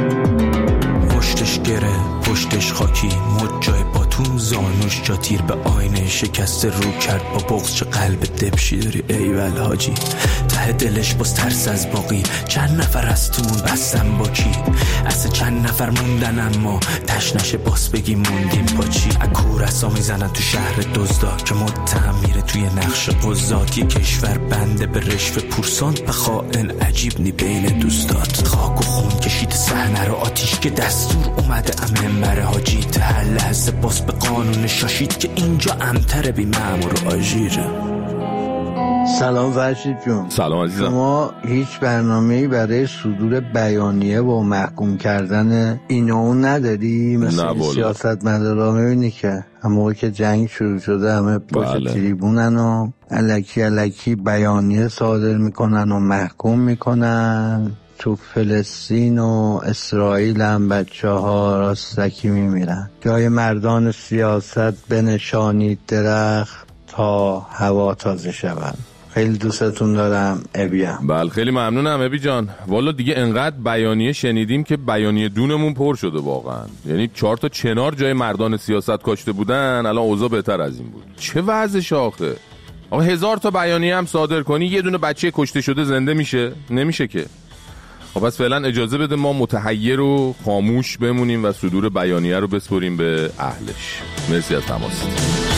پشتش گره، پشتش خاکی، مجای باتون، زانوش جا تیر به آینه شکست رو کرد با بغض. چه قلب دبشی داری ایول حاجی، ته دلش باز ترس از باقی. چند نفر از تون بستن با کی، اصلا چند نفر موندن اما تشنش باس بگی موندیم با چی. اکور اصا میزنن تو شهر دزدا که متهم میره توی نقش قضات. یه کشور بنده به رشوه پورسان و خائن عجیب نی بین دوستات. خاک و خون کشید صحنه رو آتیش که دستور اومده منبر حاجی. هر لحظه باس به قانون شاشید که اینجا امتر بی مأمور و آژیره. سلام فرشید جون. سلام عزیزم. شما هیچ برنامه‌ای برای صدور بیانیه و محکوم کردن این و اون نداری؟ مثل سیاستمدارا می‌بینی که همون که جنگ شروع شده همه پشت تریبونن و الکی بیانیه صادر میکنن و محکوم میکنن. تو فلسطین و اسرائیل هم بچه‌ها راستکی میمیرن. جای مردان سیاست بنشانید درخت تا هوا تازه شود. خیلی دوستتون دارم، ابیم. بله خیلی ممنونم ابی جان. والا دیگه انقدر بیانیه شنیدیم که بیانیه دونمون پر شده واقعا. یعنی 4 تا چنار جای مردان سیاست کاشته بودن، الان اوضاع بهتر از این بود. چه وضعش آخه؟ آقا 1000 تا بیانیه هم صادر کنی یه دونه بچه کشته شده زنده میشه؟ نمیشه که. خب بس فعلا اجازه بده ما متحیر و خاموش بمونیم و صدور بیانیه رو بسپریم به اهلش. مرسی از تماست.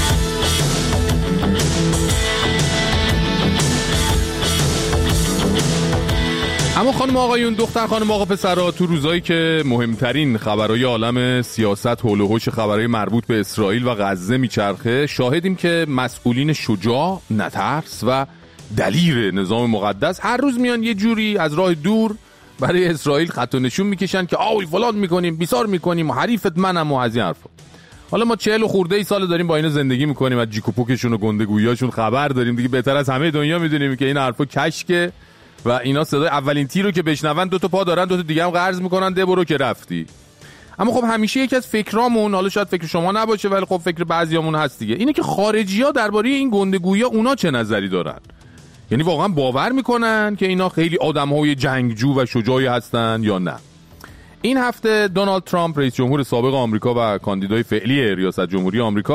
اما خانم آقایون، دختر خانم آقا پسرها، تو روزایی که مهمترین خبرهای عالم سیاست حول و حوش خبرهای مربوط به اسرائیل و غزه میچرخه، شاهدیم که مسئولین شجاع، نترس و دلیر نظام مقدس هر روز میان یه جوری از راه دور برای اسرائیل خط و نشون میکشن که آوی فلان میکنیم، بیسار میکنیم و حریفت منم و از این حرفا. حالا ما 40 خورده ای سال داریم با اینا زندگی میکنیم، از جیک و پوکشون و گندگوییاشون خبر داریم دیگه. بهتر از همه دنیا میدونیم که این حرفا کشکه و اینا صدای اولین تیر رو که بشنون 2 تا پا دارن، 2 تا دیگه هم قرض میکنن، ده برو که رفتی. اما خب همیشه یکی از فکرامون، حالا شاید فکر شما نباشه ولی خب فکر بعضیامون هست دیگه، اینه که خارجی‌ها درباره این گندگویی‌ها اونا چه نظری دارن. یعنی واقعا باور میکنن که اینا خیلی آدم‌های جنگجو و شجاعی هستن یا نه. این هفته دونالد ترامپ رئیس جمهور سابق آمریکا و کاندیدای فعلی ریاست جمهوری آمریکا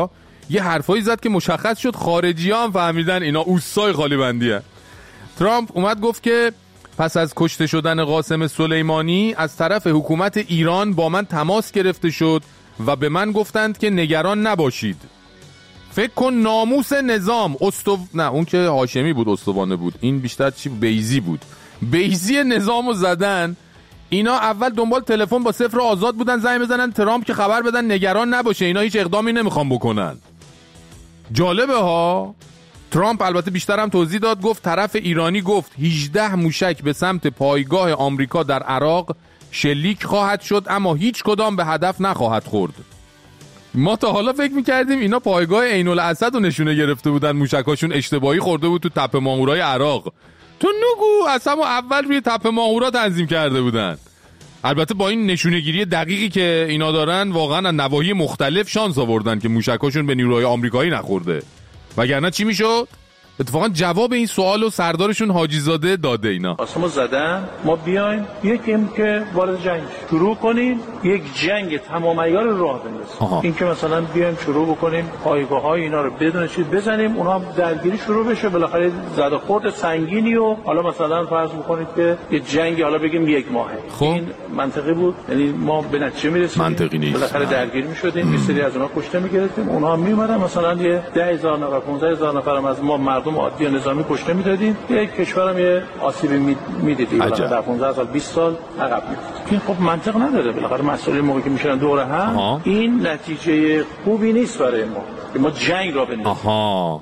یه حرفایی زد که مشخص شد خارجی‌ها هم فهمیدن اینا اوستای خالیبندیه. ترامپ اومد گفت که پس از کشته شدن قاسم سلیمانی از طرف حکومت ایران با من تماس گرفته شد و به من گفتند که نگران نباشید. فکر کن ناموس نظام نه اون که هاشمی بود استوانه بود، این بیشتر چی بیزی بود. بیزی نظامو زدن. اینا اول دنبال تلفن با صفر آزاد بودن زنگ بزنن ترامپ که خبر بدن نگران نباشه، اینا هیچ اقدامی نمیخوان بکنن. جالبه ها. ترامپ البته بیشتر هم توضیح داد، گفت طرف ایرانی گفت 18 موشک به سمت پایگاه آمریکا در عراق شلیک خواهد شد اما هیچ کدام به هدف نخواهد خورد. ما تا حالا فکر میکردیم اینا پایگاه عین الاسد رو نشونه گرفته بودن، موشکاشون اشتباهی خورده بود تو تپه ماهورای عراق. تو نگو اصلا اول روی تپه ماهورا تنظیم کرده بودن. البته با این نشونه‌گیری دقیقی که اینا دارن واقعا از نواحی مختلف شانس آوردن که موشکاشون به نیروهای آمریکایی نخورده، وگرنه چی میشد؟ اتفاقا جواب این سوالو سردارشون حاجی زاده داده. اینا ما زدن ما بیایم یکیم که وارد جنگ شروع کنیم، یک جنگ تمام عیار رو راه بندازیم. این که مثلا بیایم شروع بکنیم پایگاه‌های اینا رو بدون چیز بزنیم، اونها درگیری شروع بشه، بالاخره زد و خورد سنگینی و حالا مثلا فرض بکنید که یه جنگ حالا بگیم یک ماهه. این منطقی بود؟ یعنی ما به نتیجه میرسیم منطقی نیست. بالاخره درگیر میشدیم، یه سری از اونها کشته میگرفتیم، اونها میومدن مثلا یه 10000 نفر 15000 نفر از ما مردم عادی نظامی کشته میدادیم، یک کشورم یه آسیبی میدیدیم، در 15 سال 20 سال عقب می‌افتاد. این خب منطق نداره. بالاخره مسئله موقعی که میشن دور هم این نتیجه خوبی نیست برای ما جنگ را بندازیم.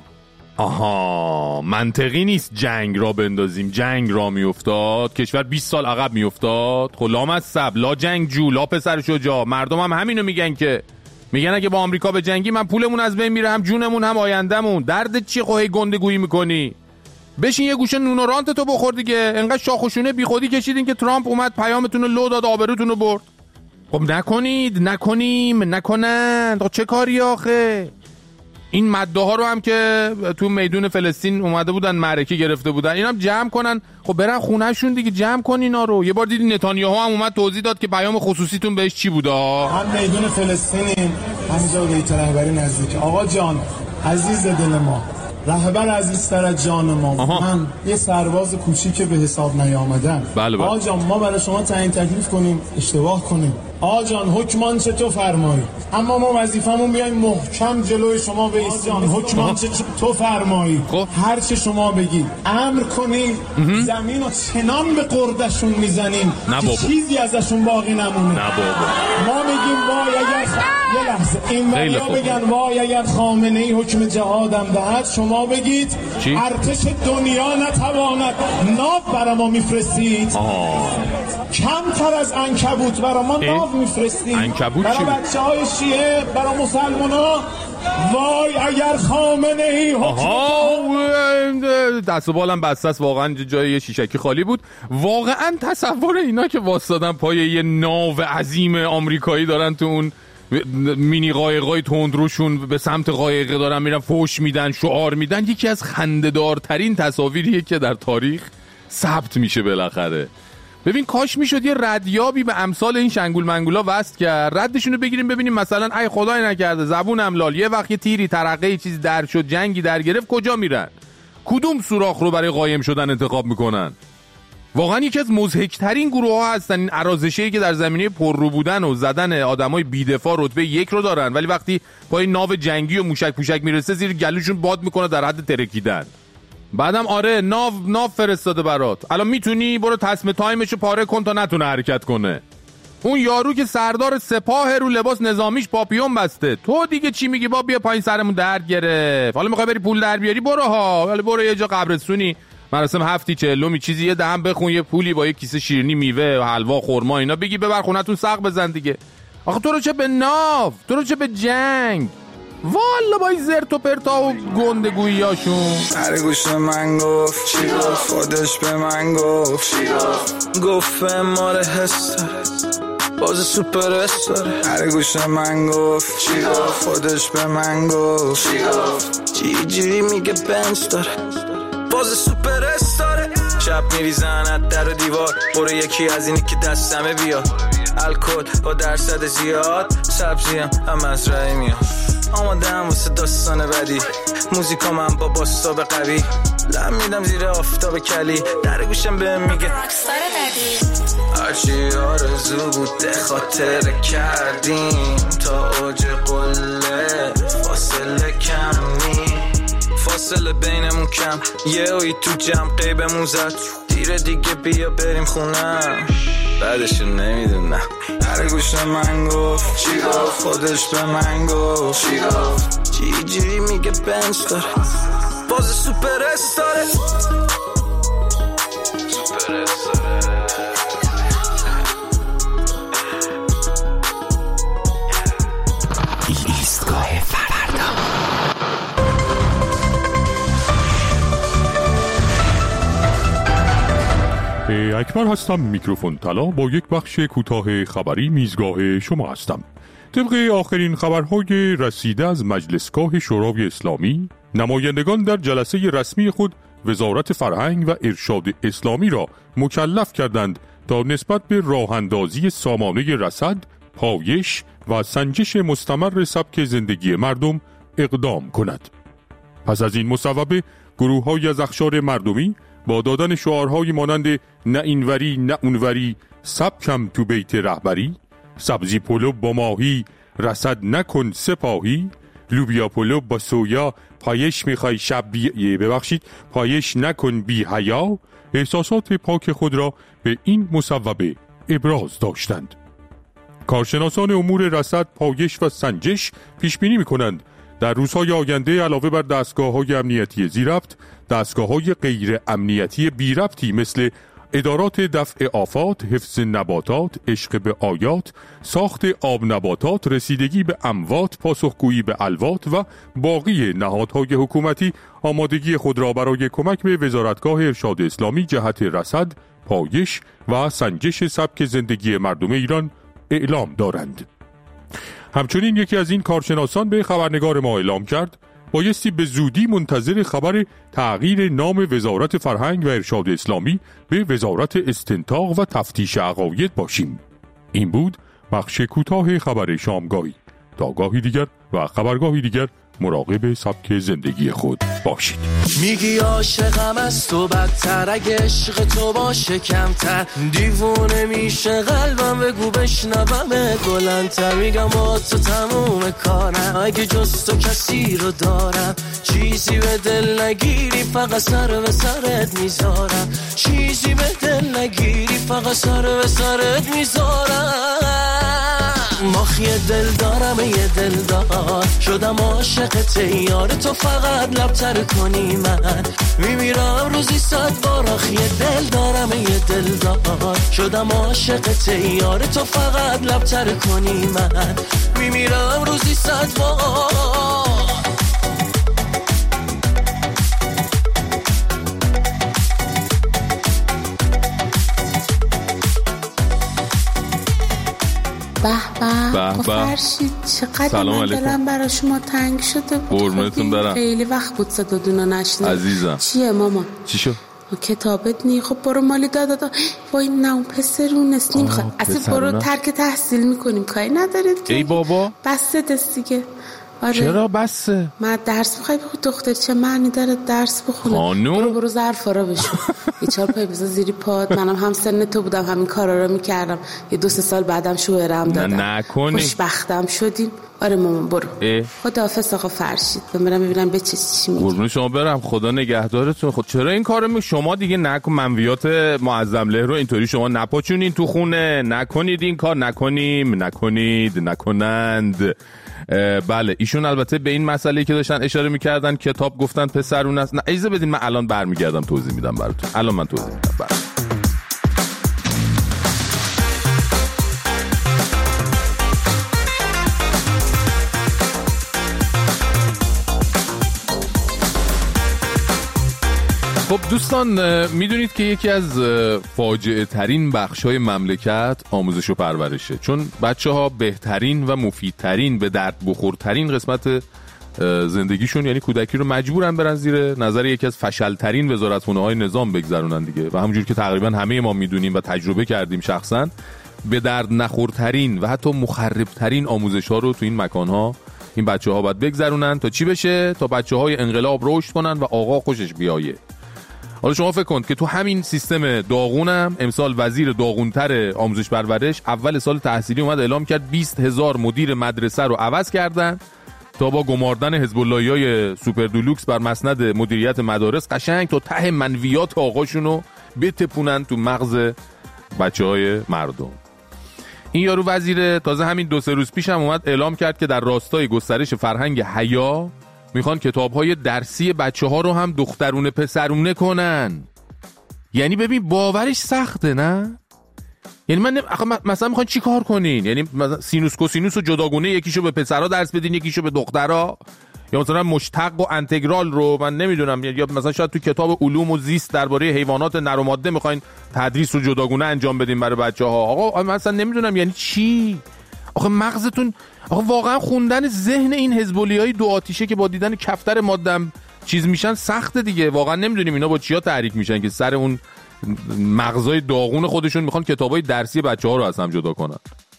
منطقی نیست جنگ را بندازیم. جنگ را میافتاد، کشور 20 سال عقب میافتاد. غلام از سب لا جنگ جو لا پسر شجاع. مردم هم همینو میگن که میگن اگه با آمریکا به جنگی من پولمون از بین میره، هم جونمون هم آیندهمون. دردت چی خواهی گندگویی میکنی؟ بشین یه گوشه نون و رانت تو بخور دیگه. انقدر شاخوشونه بیخودی کشیدین که ترامپ اومد پیامتون رو لو داد، آبروتون رو برد. خب نکنند. چه کاری آخه؟ این مده ها رو هم که تو میدون فلسطین اومده بودن معرکه گرفته بودن، اینا هم جمع کنن، خب برن خونهشون دیگه، جمع کن اینا رو. یه بار دیدی نتانیاهو هم اومد توضیح داد که پیام خصوصیتون بهش چی بوده. هم میدون فلسطینیم، همینجا بیت رهبری نزدیک. آقا جان عزیز دل ما، رهبر عزیزتر از جان ما، من یه سرباز کوچیک به حساب نیامدم. آقا جان ما برای شما تعیین تکلیف کنیم اشتباه کنیم. آقا جان حکمان چه تو فرمایی، اما ما وظیفمون بیایم محکم جلوی شما بایستیم. حکمان چه تو فرمایی، هر چه شما بگید امر کنیم. زمین رو چنان به قردشون میزنیم که چیزی ازشون باقی نمونه. ما میگیم وای اگر یه لحظه این وریا بگن وای اگر خامنه‌ای حکم جهادم دهد، شما بگید ارتش دنیا نتواند ناو برای ما میفرستید. کمتر از عنکبوت برای ما ناو میفرستید، برای بچه های شیعه، برای مسلمان ها. وای اگر خامنه‌ای دست و بالم بسته است. واقعا جای یه شیشکی خالی بود. واقعا تصور اینا که واسادن پای یه ناو عظیم آمریکایی دارن تو اون مینی قایقای تندروشون به سمت قایقه دارن میرن فوش میدن شعار میدن، یکی از خنده‌دارترین تصاویریه که در تاریخ ثبت میشه. بالاخره ببین کاش میشد یه ردیابی به امثال این شنگول منگولا وصل کرد، ردشونو بگیریم ببینیم مثلا ای خدای نکرده زبون املال یه وقت یه تیری ترقه چیزی در شد، جنگی در گرفت، کجا میرن؟ کدوم سوراخ رو برای قایم شدن انتخاب میکنن؟ واقعا یکی از مضحک‌ترین گروه‌ها هستن این ارازشه‌ای که در زمینه پررو بودن و زدن آدمای بی‌دفاع رتبه 1 رو دارن، ولی وقتی پای ناو جنگی و موشک پوشک میرسه زیر گلوشون باد میکنه در حد ترکیدن. بعدم آره ناو فرستاده برات، الان میتونی برو تصمیم تایمشو پاره کن تا نتونه حرکت کنه. اون یارو که سردار سپاه رو لباس نظامیش پاپیون بسته، تو دیگه چی میگی؟ با بیا پایین سرمون درد گرفت. حالا میخوای بری پول در بیاری برو ها، ولی برو یه جا قبرستونی مراسم هفتی چهلمی چیزی یه دهم بخون، یه پولی با یه کیسه شیرینی میوه و حلوا خرما اینا بگی ببر خونتون سق بزن دیگه. آخه تو رو چه به ناو، تو رو چه به جنگ، والا با این زرت و پرتا و گندگوییاشون. هر گوش من گفت چی گفت، خودش به من گفت چی گفت به ماره هست باز سوپر استاره. هر گوش من گفت چی گفت، خودش به من گفت چی گفت، جوری میگه بنز داره باز سوپر استاره. شب میریزن از در و دیوار، برو یکی از اینی که دستمه بیاد، الکل با درصد زیاد، سبزیم هم از رای میاد. آمادم واسه داستان بعدی موزیکا من با باستاب قوی لم میدم زیر آفتاب کلی در گوشم بهم میگه راکستار بعدی هرچی آرزو بوده خاطر کردیم تا اوج قله فاصله کمی فاصله بینمون کم یه اوی تو جمع قیبمون زد دیره دیگه بیا بریم خونم بعدشو نمیدونم هر گوش من گفت چی گفت خودش به من گفت چی گفت جی جی میگه بنچ داره باز سوپر استاره سوپر استاره ایستگاه فردا. اکبر هستم، میکروفون طلا با یک بخش کوتاه خبری میزگاه شما هستم. طبق آخرین خبرهای رسیده از مجلسگاه شورای اسلامی، نمایندگان در جلسه رسمی خود وزارت فرهنگ و ارشاد اسلامی را مکلف کردند تا نسبت به راه‌اندازی سامانه رصد، پایش و سنجش مستمر سبک زندگی مردم اقدام کند. پس از این مصوبه گروه‌های از اقشار مردمی با دادن شعارهای مانند نه اینوری نه اونوری، سبکم تو بیت رهبری، سبزی پلو با ماهی، رصد نکن سپاهی، لوبیا پلو با سویا، پایش میخوای پایش نکن بی حیا، احساسات پاک خود را به این مصوبه ابراز داشتند. کارشناسان امور رصد، پایش و سنجش پیش بینی می‌کنند در روزهای آینده علاوه بر دستگاه‌های امنیتی ذی‌ربط، دستگاه‌های غیر امنیتی بی‌ربطی مثل ادارات دفع آفات، حفظ نباتات، عشق به آیات، ساخت آب نباتات، رسیدگی به اموات، پاسخگویی به الوات و باقی نهادهای حکومتی آمادگی خود را برای کمک به وزارتگاه ارشاد اسلامی جهت رصد، پایش و سنجش سبک زندگی مردم ایران اعلام دارند. همچنین یکی از این کارشناسان به خبرنگار ما اعلام کرد بایستی به زودی منتظر خبر تغییر نام وزارت فرهنگ و ارشاد اسلامی به وزارت استنتاق و تفتیش عقاید باشیم. این بود بخش کوتاه خبر شامگاهی. تا گاهی دیگر و خبرگاهی دیگر مراقب سبک زندگی خود باشید. میگی عاشقم از تو بدتر، اگه عشق تو باشه کمتر، دیوونه میشه قلبم، بگو بشنوم بلندتر. میگم با تو تموم کارم، اگه جز تو کسی رو دارم، چیزی به دل نگیری فقط سر به سرت میذارم، چیزی به دل نگیری فقط سر به سرت میذارم. ماخی دل دارم یه دلدار، شدم عاشقت یار تو، فقط لبتر کنی من میمیرم روزی 100 بار. آخی دل دارم یه دلدار، شدم عاشقت یار تو، فقط لبتر کنی من میمیرم روزی 100 بار. به فرشید چقدر من دلم برای شما تنگ شده بود. قربونتون برم. خیلی وقت بود صدادونو نشنیدم. عزیزم چیه ماما؟ چی شد؟ کتابت نی. خب برو مالی دادا وای نه اون پسرونست نمیخواد اصلا. برو ترک تحصیل میکنیم کاری ندارید. ای بابا بسته دست دیگه. آره. چرا بسه؟ من درس میخوای بخون دختر، چه معنی داره درس بخونه؟ خانوم برو ظرفا رو بشون. یه 4 پای بذار زیری پاد. منم هم سن تو بودم همین کارا رو میکردم. یه 2-3 سال بعدم شوهرم دادم. نکنی. خوشبختم شدیم. آره مامان برو. خداحافظ آقا فرشید. برم ببینم به چی میگی. قربون شما برم، خدا نگهدارتون. خود چرا این کارو شما دیگه نکن، منویات معظم له رو اینطوری شما نپاچونین تو خونه. نکنید این کار، نکنند. بله ایشون البته به این مسئله که داشتن اشاره میکردن کتاب گفتن پسرون است. نه اجازه بدین من الان برمیگردم توضیح میدم براتون. الان من توضیح میدم براتون. خب دوستان میدونید که یکی از فاجعه ترین بخش‌های مملکت آموزش و پرورشه، چون بچه‌ها بهترین و مفیدترین به درد بخورترین قسمت زندگیشون یعنی کودکی رو مجبورن برن زیر نظر یکی از فشلترین وزارتخونه‌های نظام بگذرونن دیگه. و همونجوری که تقریبا همه ما میدونیم و تجربه کردیم شخصا، به درد نخورترین و حتی مخربترین آموزش‌ها رو تو این مکان‌ها این بچه‌ها باید بگذرونن تا چی بشه؟ تا بچه‌های انقلاب رشد کنن و آقا خوشش بیایه. حالا شما فکر کن که تو همین سیستم داغونم امسال وزیر داغونتر آموزش پرورش اول سال تحصیلی اومد اعلام کرد 20,000 مدیر مدرسه رو عوض کردن تا با گماردن حزب اللهیای سوپر دولوکس بر مسند مدیریت مدارس قشنگ تا ته منویات آقاشونو بتپونن تو مغز بچه‌های مردم. این یارو وزیر تازه همین 2-3 روز پیش هم اومد اعلام کرد که در راستای گسترش فرهنگ حیا میخوان کتاب‌های درسی بچه‌ها رو هم دخترونه پسرونه کنن. یعنی ببین باورش سخته نه؟ یعنی من مثلا میخوان چی کار کنین؟ یعنی مثلا سینوس کوسینوس رو جداگونه یکیشو به پسرها درس بدین یکیشو به دخترها، یا مثلا مشتق و انتگرال رو من نمیدونم، یا مثلا شاید تو کتاب علوم و زیست درباره حیوانات نر و ماده میخواین تدریس رو جداگونه انجام بدین برای بچه‌ها. آقا من اصلا نمیدونم یعنی چی؟ آخه مغزتون واقعا خوندن ذهن این حزب‌اللهیای دو آتیشه که با دیدن کفتر مادم چیز میشن سخته دیگه. واقعا نمیدونیم اینا با چیا تحریک میشن که سر اون مغزای داغون خودشون میخوان کتابای درسی بچه‌ها رو از هم جدا کنن.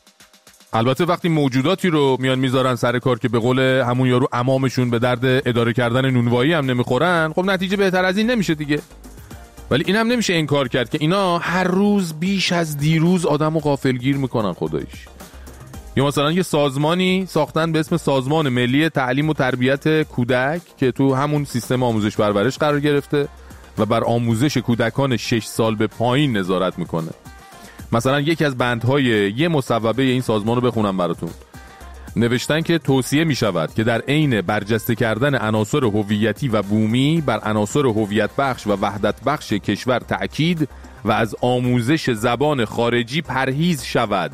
البته وقتی موجوداتی رو میان میذارن سر کار که به قول همون یارو امامشون به درد اداره کردن نونوایی هم نمیخورن، خب نتیجه بهتر از این نمیشه دیگه. ولی این هم نمیشه انکار کرد که اینا هر روز بیش از دیروز آدمو غافلگیر میکنن خداییش. یا مثلا یه سازمانی ساختن به اسم سازمان ملی تعلیم و تربیت کودک که تو همون سیستم آموزش پرورش قرار گرفته و بر آموزش کودکان 6 سال به پایین نظارت میکنه. مثلا یکی از بندهای یه مصوبه این سازمان رو بخونم براتون. نوشتن که توصیه می شود که در عین برجسته کردن عناصر هویتی و بومی بر عناصر هویت بخش و وحدت بخش کشور تأکید و از آموزش زبان خارجی پرهیز شود.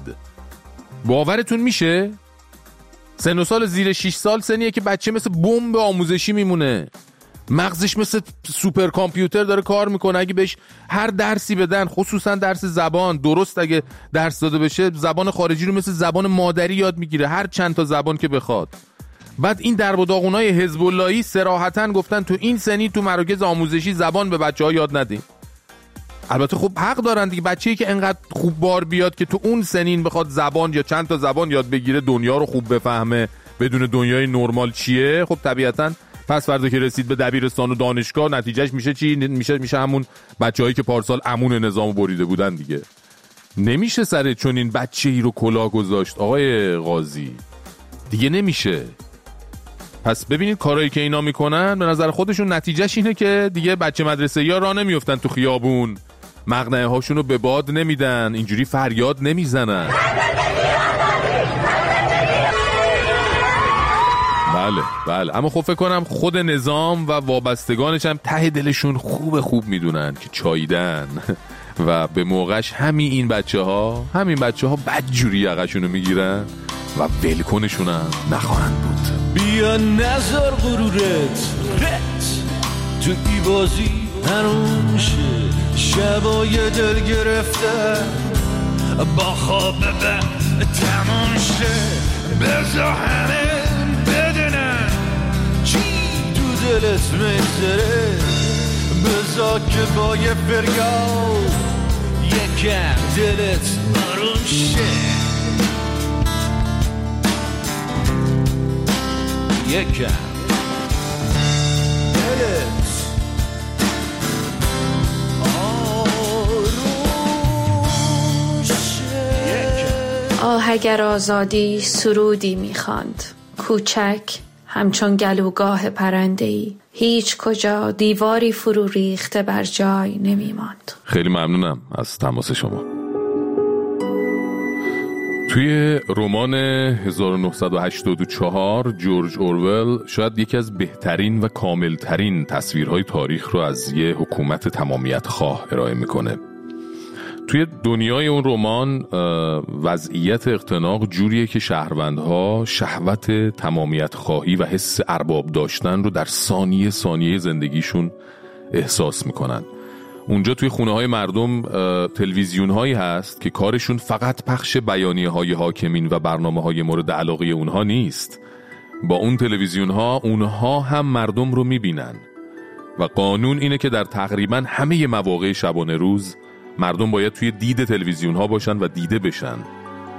باورتون میشه؟ سن و سال زیر 6 سال سنیه که بچه مثل بمب آموزشی میمونه، مغزش مثل سوپر کامپیوتر داره کار میکنه. اگه بهش هر درسی بدن، خصوصا درس زبان، درست اگه درس داده بشه زبان خارجی رو مثل زبان مادری یاد میگیره، هر چند تا زبان که بخواد. بعد این درب و داغونای حزب اللهی صراحتاً گفتن تو این سنی تو مراکز آموزشی زبان به بچه‌ها یاد ندین. البته خب حق دارن دیگه، بچه‌ای که انقدر خوب بار بیاد که تو اون سنین بخواد زبان یا چند تا زبان یاد بگیره، دنیا رو خوب بفهمه، بدون دنیای نرمال چیه، خب طبیعتاً پس فردا که رسید به دبیرستان و دانشگاه نتیجهش میشه چی؟ میشه همون بچه‌هایی که پارسال امون نظامو بریده بودن دیگه. نمیشه سر چون این بچه‌ای رو کلاه گذاشت آقای قاضی، دیگه نمیشه. پس ببینید کارهایی که اینا میکنن به نظر خودشون نتیجهش اینه که دیگه بچه مدرسه‌ای ها راه نمیافتن تو خیابون، مقنعه هاشون رو به باد نمیدن، اینجوری فریاد نمیزنن. بله اما خب فکر کنم خود نظام و وابستگانش هم ته دلشون خوب میدونن که چاییدن و به موقعش همین بچه ها بدجوری یقشونو میگیرن و ولکنشون هم نخواهند بود. بیا نظر غرورت رت تو ای بازی هرون شه، شبای دل گرفته با خواب تمام شه. بزا همه بدونن چی تو دلت میگذره، بزا که با یه فریاد یکم دلت آروم شه، یکم دلت آه اگر آزادی سرودی میخواند، کوچک همچون گلوگاه پرنده‌ای، هیچ کجا دیواری فرو ریخته بر جای نمیماند. خیلی ممنونم از تماس شما. توی رمان 1984 جورج اورول شاید یکی از بهترین و کاملترین تصویرهای تاریخ رو از یه حکومت تمامیت خواه ارائه میکنه. توی دنیای اون رمان وضعیت اختناق جوریه که شهروندها شهوت تمامیت خواهی و حس ارباب داشتن رو در ثانیه زندگیشون احساس میکنن. اونجا توی خونه های مردم تلویزیون هایی هست که کارشون فقط پخش بیانیه های حاکمین و برنامه های مورد علاقه اونها نیست. با اون تلویزیون ها اونها هم مردم رو میبینن و قانون اینه که در تقریبا همه مواقع شبانه روز مردم باید توی دید تلویزیون ها باشن و دیده بشن.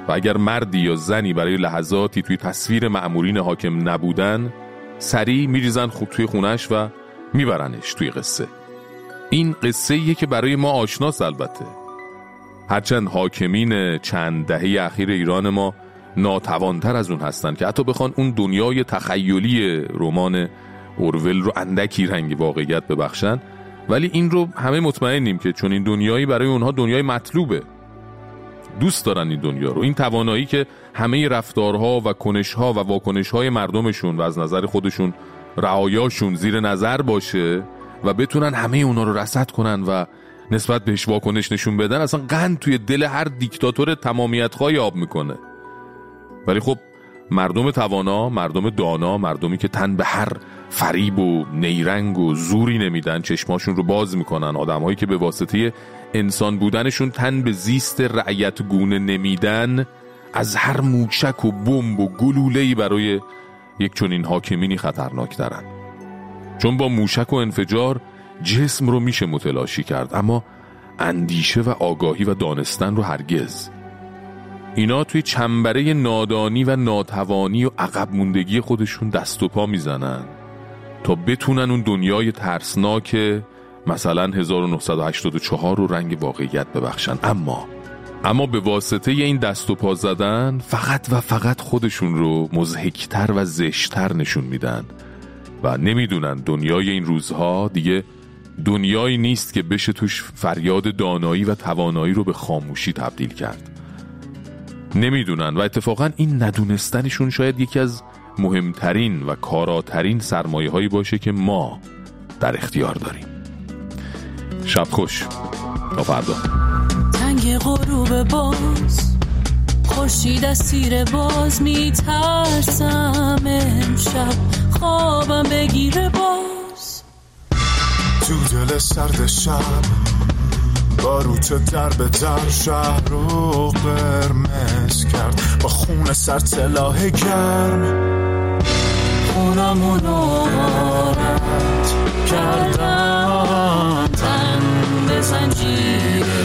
و اگر مردی یا زنی برای لحظاتی توی تصویر مأمورین حاکم نبودن، سریع میریزن توی خونش و میبرنش توی قصه. این قصه‌ایه که برای ما آشناست البته، هرچند حاکمین چند دهه اخیر ایران ما ناتوانتر از اون هستن که حتی بخوان اون دنیای تخیلی رمان اورول رو اندکی رنگ واقعیت ببخشن، ولی این رو همه مطمئنیم که چون این دنیایی برای اونها دنیای مطلوبه، دوست دارن این دنیا رو، این توانایی که همه رفتارها و کنشها و واکنشهای مردمشون و از نظر خودشون رعایاشون زیر نظر باشه و بتونن همه اونا رو رصد کنن و نسبت بهش واکنش نشون بدن، اصلا قند توی دل هر دیکتاتور تمامیت‌خواه آب میکنه. ولی خب مردم توانا، مردم دانا، مردمی که تن به هر فریب و نیرنگ و زوری نمیدن، چشماشون رو باز میکنن، آدم‌هایی که به واسطه انسان بودنشون تن به زیست رعیت گونه نمیدن، از هر موشک و بمب و گلوله‌ای برای یک چنین حاکمینی خطرناک ترن. چون با موشک و انفجار جسم رو میشه متلاشی کرد، اما اندیشه و آگاهی و دانستن رو هرگز. اینا توی چنبره نادانی و ناتوانی و عقب موندگی خودشون دست و پا میزنن تا بتونن اون دنیای ترسناک مثلا 1984 رو رنگ واقعیت ببخشن. اما به واسطه این دست و پا زدن فقط و فقط خودشون رو مضحک‌تر و زشت‌تر نشون میدن و نمیدونن دنیای این روزها دیگه دنیایی نیست که بشه توش فریاد دانایی و توانایی رو به خاموشی تبدیل کرد. نمیدونن و اتفاقا این ندونستنشون شاید یکی از مهمترین و کاراترین سرمایه‌هایی باشه که ما در اختیار داریم. شب خوش، تا فردا. تنگ غروب باز، خورشید از تیر باز، میترسم امشب خوابم بگیره باز. تو دل سرد شب باروت در به در شهر رو قرمز کرد، با خون سر سلاح گرم خونمونو غارت کردن، تن به زنجیره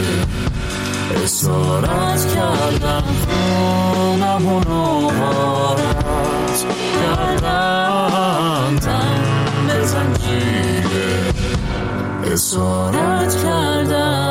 اسارت کردن، خونمونو غارت کردن، تن به زنجیره اسارت کردن.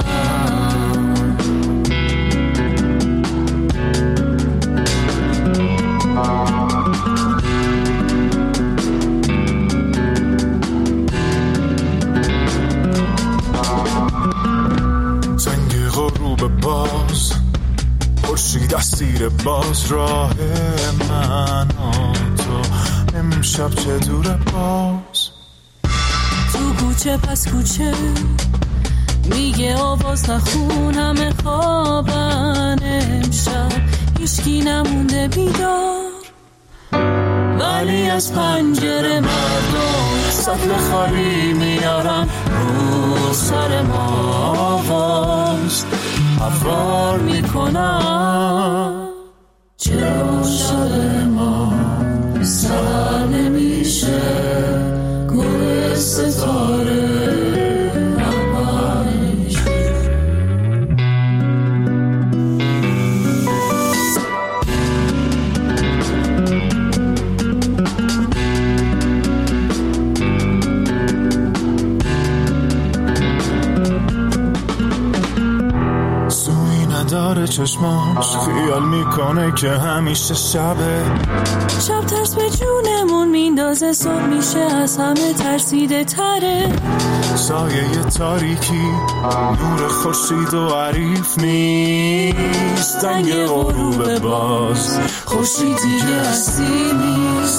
زنگ غروب باز، خورشید از تیر باز، راه من و تو امشب چه دوره باز. تو کوچه پس کوچه میگه آواز نخون، همه خوابن امشب هیچکی نمونده بیدار، ولی از پنجره مردم سطل خالی میارن رو سر ما، آواز افرار میکنن. چرا شب ما سر نمیشه گل ستاره رهبرش. سوی نداره چشماش، خیال میکنه که همیشه شبه. شب ترس به جونمون میندازه، صبح میشه از همه ترسیده تره. سایه تاریکی نور خورشید و عریف نیست، زنگ غروب باز، خورشیدی که هستی نیست.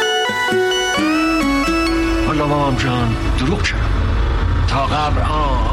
جان دروغ چرا تا قبل